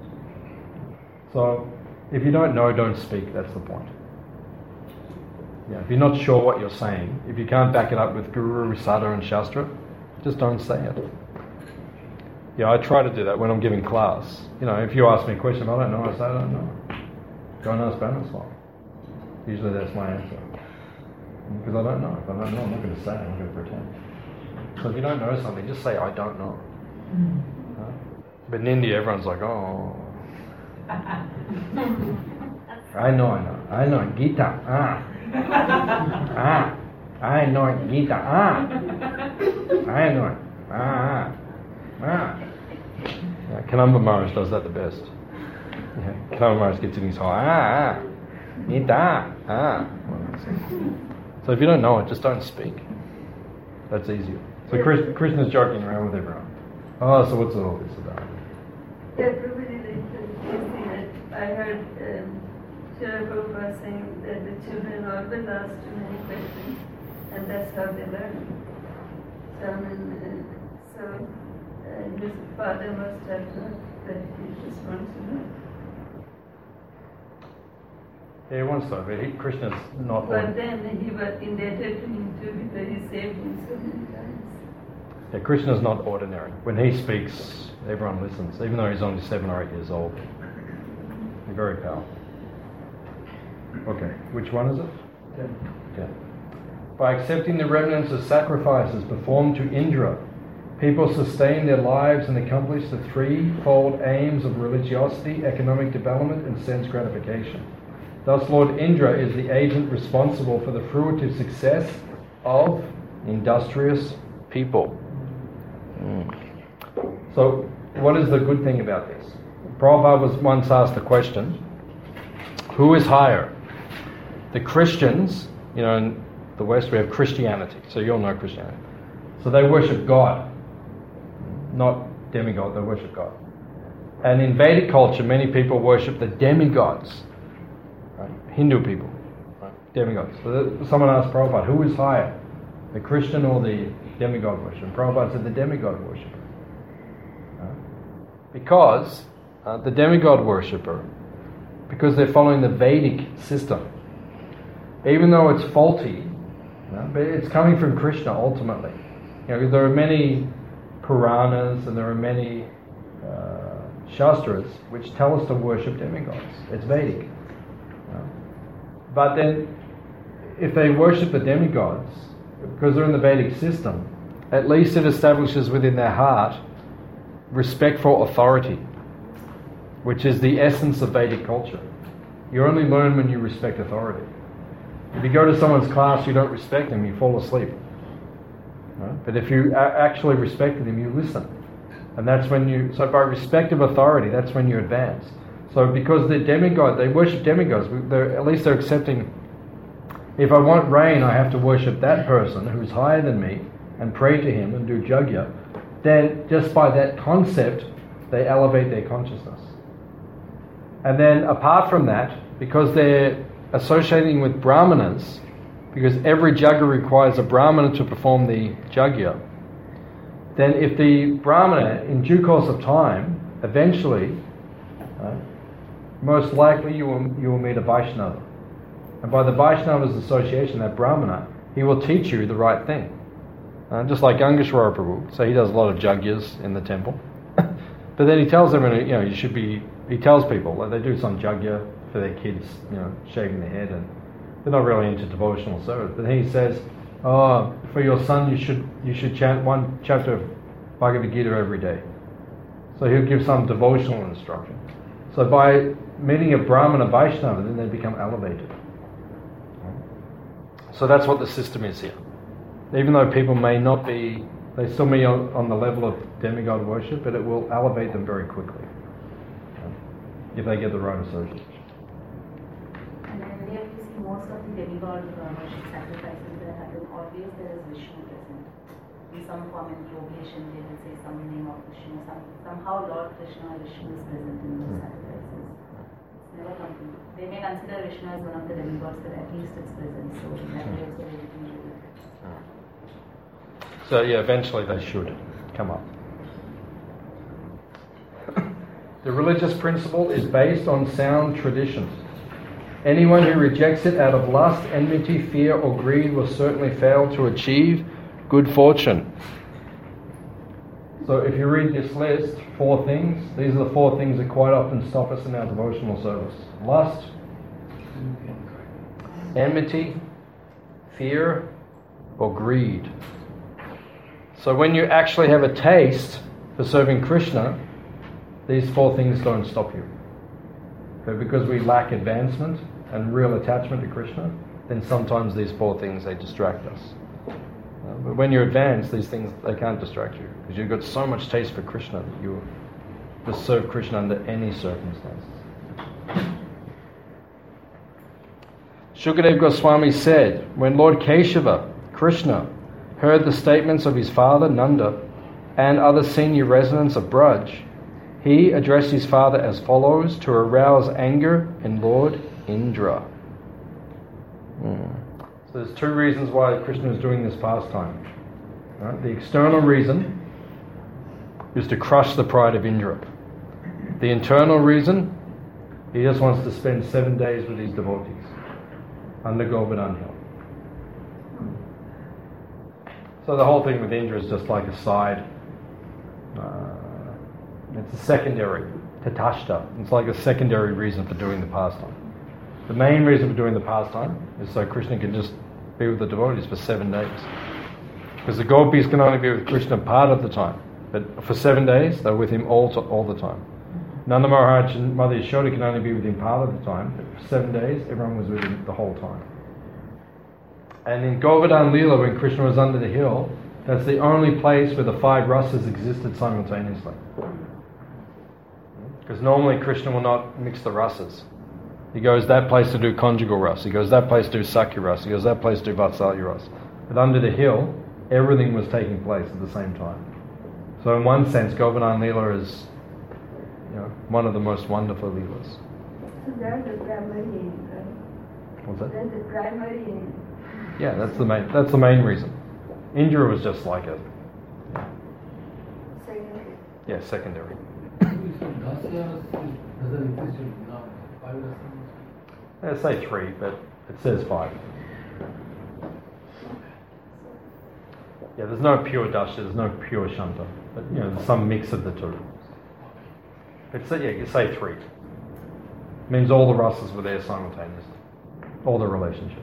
So if you don't know, don't speak, that's the point. Yeah, if you're not sure what you're saying, if you can't back it up with Guru, Sada and Shastra, just don't say it. Yeah, I try to do that when I'm giving class. You know, if you ask me a question, I don't know, I say I don't know. Go and ask Banaswami. Usually that's my answer. Because I don't know. If I don't know, I'm not going to say it, I'm not going to pretend. So if you don't know something, just say, I don't know. Mm-hmm. Huh? But in India, everyone's like, oh. I know, I know. I know, Gita, ah. ah. I know Gita, ah. I know it, ah. ah. Yeah, Kanamba Maharaj does that the best. Yeah, Kanamba Maharaj gets in his hole, ah, ah. Gita, ah. So if you don't know it, just don't speak. That's easier. So Chris, Krishna's joking around with everyone. Oh, so what's all this about? Yeah, probably the interesting thing that I heard um, Srila Prabhupada saying that the children always ask too many questions, and that's how they learn. So, I mean, uh, so uh, his father must have thought that he just wants to know. Yeah, he wants to, but he, Krishna's not. But all. then he was indebted to him too because he saved him so many times. Yeah, Krishna's not ordinary. When he speaks, everyone listens, even though he's only seven or eight years old. He's very powerful. Okay, which one is it? Ten. Okay. By accepting the remnants of sacrifices performed to Indra, people sustain their lives and accomplish the threefold aims of religiosity, economic development, and sense gratification. Thus, Lord Indra is the agent responsible for the fruitive success of industrious people. Mm. So, what is the good thing about this? Prabhupada was once asked the question, who is higher, the Christians you know, in the West we have Christianity, so you all know Christianity. So they worship God, not demigod, they worship God. And in Vedic culture, many people worship the demigods, right? Hindu people, right? Demigods. So someone asked Prabhupada, who is higher, the Christian or the demigod worshiper? And Prabhupada said the demigod worshiper. Right? Because uh, the demigod worshipper, because they're following the Vedic system, even though it's faulty, you know, but it's coming from Krishna ultimately. You know, there are many Puranas and there are many uh, Shastras which tell us to worship demigods. It's Vedic. You know. But then, if they worship the demigods, because they're in the Vedic system, at least it establishes within their heart respect for authority, which is the essence of Vedic culture. You only learn when you respect authority. If you go to someone's class, you don't respect them, you fall asleep. Right? But if you a- actually respected them, you listen. And that's when you, so by respect of authority, that's when you advance. So because they're demigod, they worship demigods, they're, at least they're accepting, if I want rain, I have to worship that person who's higher than me and pray to him and do jagya. Then just by that concept, they elevate their consciousness. And then apart from that, because they're associating with brahmanas, because every jagya requires a brahmana to perform the jagya, then if the brahmana, in due course of time, eventually, uh, most likely you will, you will meet a Vaishnava. And by the Vaishnava's association, that brahmana, he will teach you the right thing. Uh, just like Gangeshwara Prabhu, so he does a lot of jagyas in the temple. But then he tells them, you know, you should be, he tells people, like they do some jagya for their kids, you know, shaving their head, and they're not really into devotional service. But he says, oh, for your son you should you should chant one chapter of Bhagavad Gita every day. So he'll give some devotional instruction. So by meeting a Brahmana Vaishnava, then they become elevated. So that's what the system is here. Even though people may not be, they still may be on, on the level of demigod worship, but it will elevate them very quickly if they get the right association. And then we have to see most of the demigod uh, worship sacrifices that happen, always there is Vishnu present. In some form in Yogesh, they will say some name of Vishnu, some, somehow Lord Krishna or Vishnu is present in those sacrifices. It's never complete. They may consider Vishnu as one of the demigods, but at least it's present, so in that way also they can do it. So yeah, eventually they should come up. The religious principle is based on sound traditions. Anyone who rejects it out of lust, enmity, fear, or greed will certainly fail to achieve good fortune. So if you read this list, four things, these are the four things that quite often stop us in our devotional service. Lust, enmity, fear, or greed. So when you actually have a taste for serving Krishna, these four things don't stop you. But because we lack advancement and real attachment to Krishna, then sometimes these four things, they distract us. Uh, but when you're advanced, these things, they can't distract you, because you've got so much taste for Krishna that you just serve Krishna under any circumstances. Shukadeva Goswami said, when Lord Keshava, Krishna, heard the statements of his father Nanda and other senior residents of Braj, he addressed his father as follows to arouse anger in Lord Indra. Hmm. So there's two reasons why Krishna is doing this pastime. Right? The external reason is to crush the pride of Indra. The internal reason, he just wants to spend seven days with his devotees under Govardhan Hill. So the whole thing with Indra is just like a side, uh, it's a secondary, tatashta. It's like a secondary reason for doing the pastime. The main reason for doing the pastime is so Krishna can just be with the devotees for seven days. Because the gopis can only be with Krishna part of the time, but for seven days they're with him all to, all the time. Nanda Maharaj and Mother Yashoda can only be with him part of the time, but for seven days everyone was with him the whole time. And in Govardhan Leela, when Krishna was under the hill, that's the only place where the five rasas existed simultaneously. Because normally Krishna will not mix the rasas. He goes that place to do conjugal rasa. He goes that place to do sakya rasa. He goes that place to do vatsalya rasa. But under the hill, everything was taking place at the same time. So in one sense, Govardhan Leela is, you know, one of the most wonderful Leelas. So that's the primary aim, right? What's that? That's the primary aim. Yeah, that's the main. That's the main reason. Indra was just like it. Secondary. Yeah, secondary. Dasya doesn't exist in now. Five I say three, but it says five. Yeah, there's no pure Dasya, there's no pure Shanta, but you know, there's some mix of the two. It's yeah, you say three. It means all the rasas were there simultaneously, all the relationships.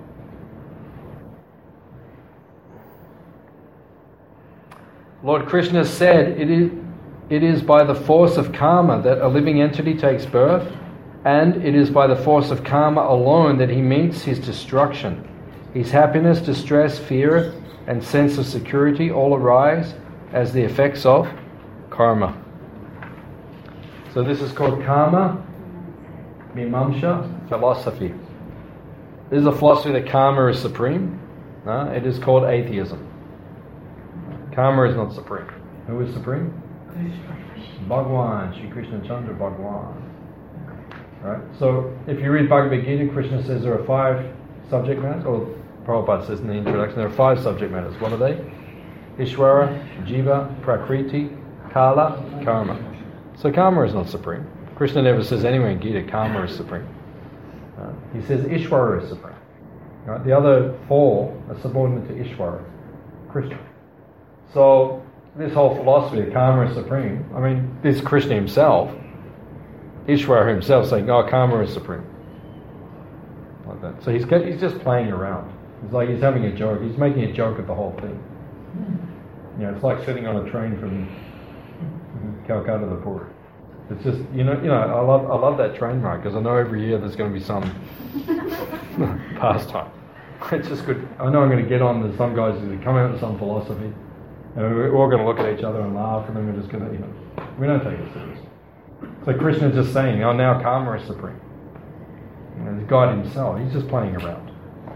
Lord Krishna said, it is, it is by the force of karma that a living entity takes birth, and it is by the force of karma alone that he meets his destruction. His happiness, distress, fear, and sense of security all arise as the effects of karma. So this is called karma mimamsa philosophy. This is a philosophy that karma is supreme. Uh, it is called atheism. Karma is not supreme. Who is supreme? Bhagwan, Shri Krishna Chandra Bhagwan. Right? So if you read Bhagavad Gita, Krishna says there are five subject matters, or Prabhupada says in the introduction, there are five subject matters. What are they? Ishvara, Jiva, Prakriti, Kala, Karma. So karma is not supreme. Krishna never says anywhere in Gita karma is supreme. Uh, he says Ishvara is supreme. Right? The other four are subordinate to Ishvara, Krishna. So this whole philosophy of karma is supreme, I mean, this Krishna himself, Ishvara himself saying, oh, karma is supreme. Like that. So he's he's just playing around. It's like he's having a joke. He's making a joke of the whole thing. You know, it's like sitting on a train from Calcutta to Puri. It's just, you know, you know, I love I love that train ride because I know every year there's going to be some pastime. It's just good. I know I'm going to get on. There's some guys who come out with some philosophy, and we're all going to look at each other and laugh, and then we're just going to, you know, we don't take it seriously. So Krishna's just saying, oh, now karma is supreme. You know, the God himself, he's just playing around.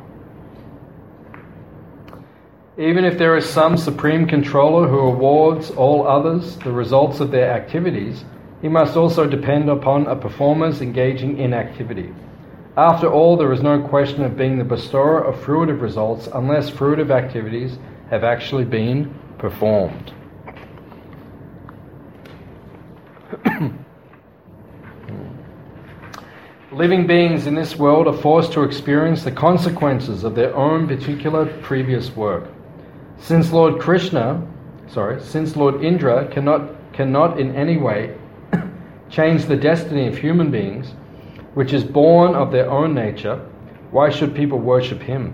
Even if there is some supreme controller who awards all others the results of their activities, he must also depend upon a performer's engaging in activity. After all, there is no question of being the bestower of fruitive results unless fruitive activities have actually been performed. Living beings in this world are forced to experience the consequences of their own particular previous work. Since Lord Krishna, sorry, since Lord Indra cannot cannot in any way change the destiny of human beings, which is born of their own nature, why should people worship him?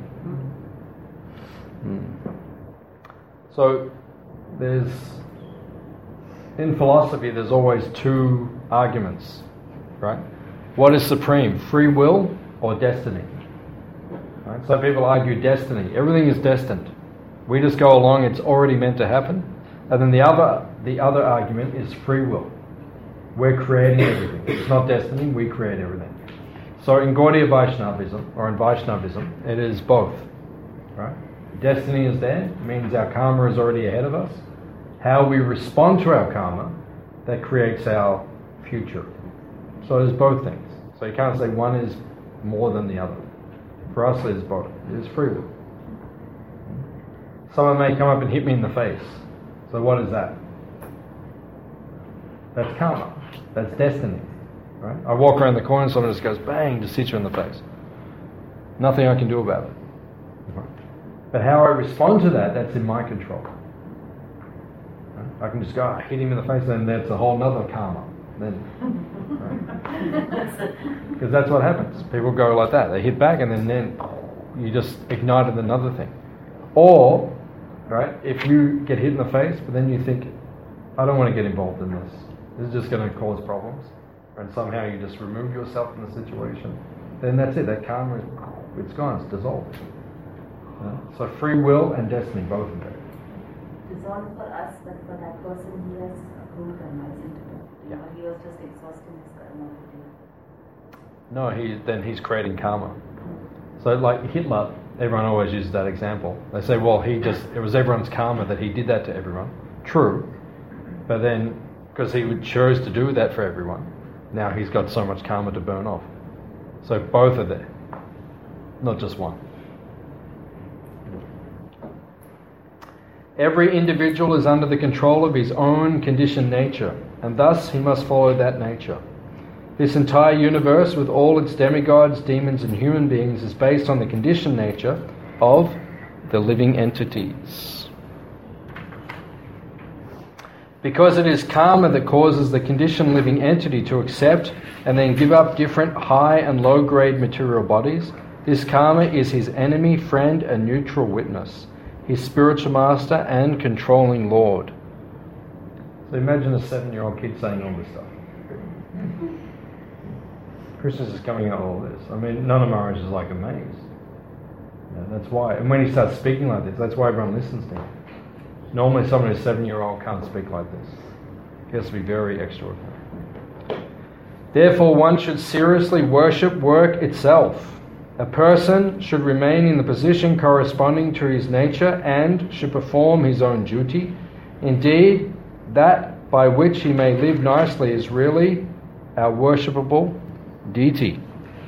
Hmm. So there's, in philosophy, there's always two arguments, right? What is supreme, free will or destiny? Right? So people argue destiny. Everything is destined. We just go along, it's already meant to happen. And then the other the other argument is free will. We're creating everything. It's not destiny, we create everything. So in Gaudiya Vaishnavism, or in Vaishnavism, it is both. Right? Destiny is there, means our karma is already ahead of us. How we respond to our karma, that creates our future. So there's both things. So you can't say one is more than the other. For us, there's both. There's free will. Someone may come up and hit me in the face. So what is that? That's karma. That's destiny. Right? I walk around the corner and someone just goes bang, just hits you in the face. Nothing I can do about it. Right? But how I respond to that, that's in my control. Right? I can just go, oh, hit him in the face, and that's a whole nother karma. Then, because that's what happens. People go like that. They hit back, and then, then you just ignited another thing. Or, right, if you get hit in the face, but then you think, I don't want to get involved in this. This is just going to cause problems. And somehow you just remove yourself from the situation. Then that's it. That karma, it's gone. It's dissolved. Yeah? So free will and destiny, both of them. Dissolved for us, but for that person, he has accrued karma, isn't it? Yeah. Or he was just exhausting his karma. No, he then he's creating karma. So like Hitler, everyone always uses that example. They say, well, he just, it was everyone's karma that he did that to everyone. True. But then, because he chose to do that for everyone, now he's got so much karma to burn off. So both are there, not just one. Every individual is under the control of his own conditioned nature, and thus he must follow that nature. This entire universe, with all its demigods, demons, and human beings, is based on the conditioned nature of the living entities. Because it is karma that causes the conditioned living entity to accept and then give up different high and low grade material bodies, this karma is his enemy, friend, and neutral witness, his spiritual master and controlling lord. So imagine a seven-year-old kid saying all this stuff. Krishna's just coming out with all this. I mean, Nana Maharaj is like amazed. You know, that's why. And when he starts speaking like this, that's why everyone listens to him. Normally someone who's seven-year-old can't speak like this. He has to be very extraordinary. Therefore, one should seriously worship work itself. A person should remain in the position corresponding to his nature and should perform his own duty. Indeed, that by which he may live nicely is really our worshipable deity.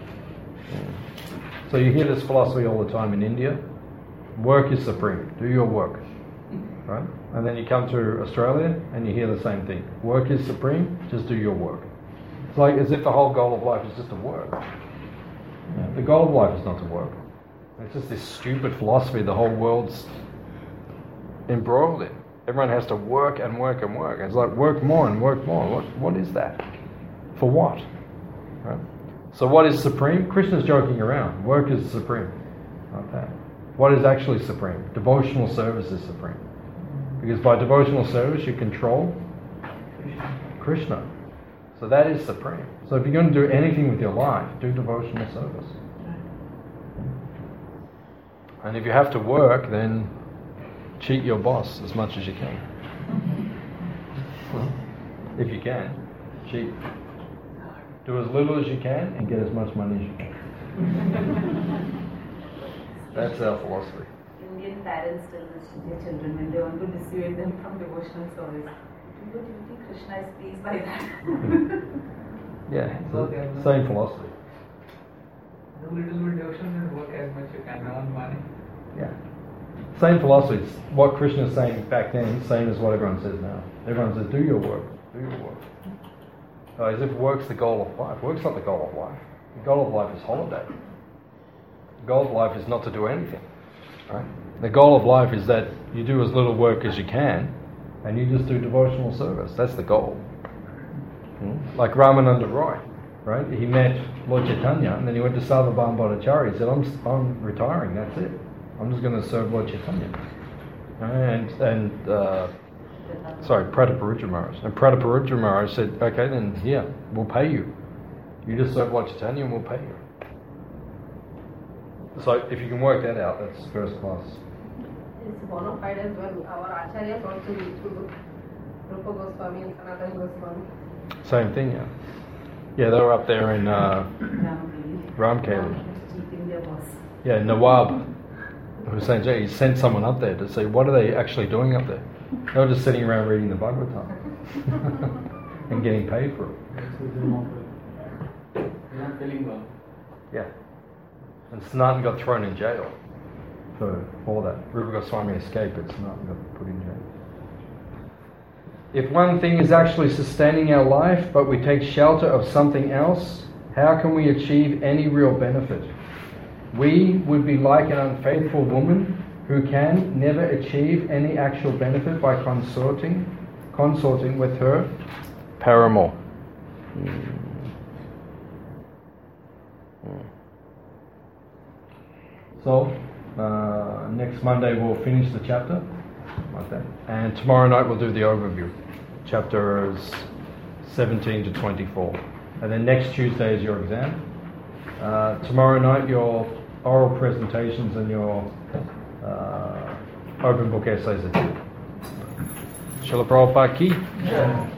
So you hear this philosophy all the time in India. Work is supreme. Do your work. Right? And then you come to Australia and you hear the same thing. Work is supreme, just do your work. It's like as if the whole goal of life is just to work. Yeah, the goal of life is not to work. It's just this stupid philosophy the whole world's embroiled in. Everyone has to work and work and work. It's like work more and work more. What, what is that? For what? Right? So what is supreme? Krishna's joking around. Work is supreme. Okay. What is actually supreme? Devotional service is supreme. Because by devotional service you control Krishna. So that is supreme. So if you're going to do anything with your life, do devotional service. And if you have to work, then cheat your boss as much as you can. If you can, cheat. Do as little as you can and get as much money as you can. That's our philosophy. Indian parents tell their children when they want to dissuade them from devotional service. Do you think Krishna is pleased by that? Yeah, it's the same philosophy. Do little bit devotion and work as much you can earn money. Yeah. Same philosophy. It's what Krishna is saying back then, same as what everyone says now. Everyone says, do your work, do your work. Uh, as if work's the goal of life. Work's not the goal of life. The goal of life is holiday. The goal of life is not to do anything. Right? The goal of life is that you do as little work as you can and you just do devotional service. That's the goal. Hmm? Like Ramananda Roy, right? He met Lord Chaitanya and then he went to Sarvabhauma Bhattacharya. He said, I'm, I'm retiring, that's it. I'm just going to serve Lord Chaitanya. And, and uh, sorry, Prataparudra Maharaj. And Prataparudra Maharaj said, okay, then here, we'll pay you. You just serve Lord Chaitanya and we'll pay you. So if you can work that out, that's first class. It's bona fide as well. Our acharyas also used to look. Rupa Goswami and Sanatana Goswami. Same thing, yeah. Yeah, they were up there in uh, Ramkeli. Yeah, Nawab Hussain Jay, he sent someone up there to see what are they actually doing up there. They were just sitting around reading the Bhagavatam and getting paid for it. They're not feeling well. Yeah. And Sanatan got thrown in jail for all that. Rupa Goswami escaped, but Sanatan got put in jail. If one thing is actually sustaining our life, but we take shelter of something else, how can we achieve any real benefit? We would be like an unfaithful woman who can never achieve any actual benefit by consorting, consorting with her paramour. Mm. Mm. So, uh, next Monday we'll finish the chapter, like that. And tomorrow night we'll do the overview, chapters seventeen to twenty-four. And then next Tuesday is your exam. Uh, tomorrow night your oral presentations and your uh, open book essays are due. Srila Prabhupada ki.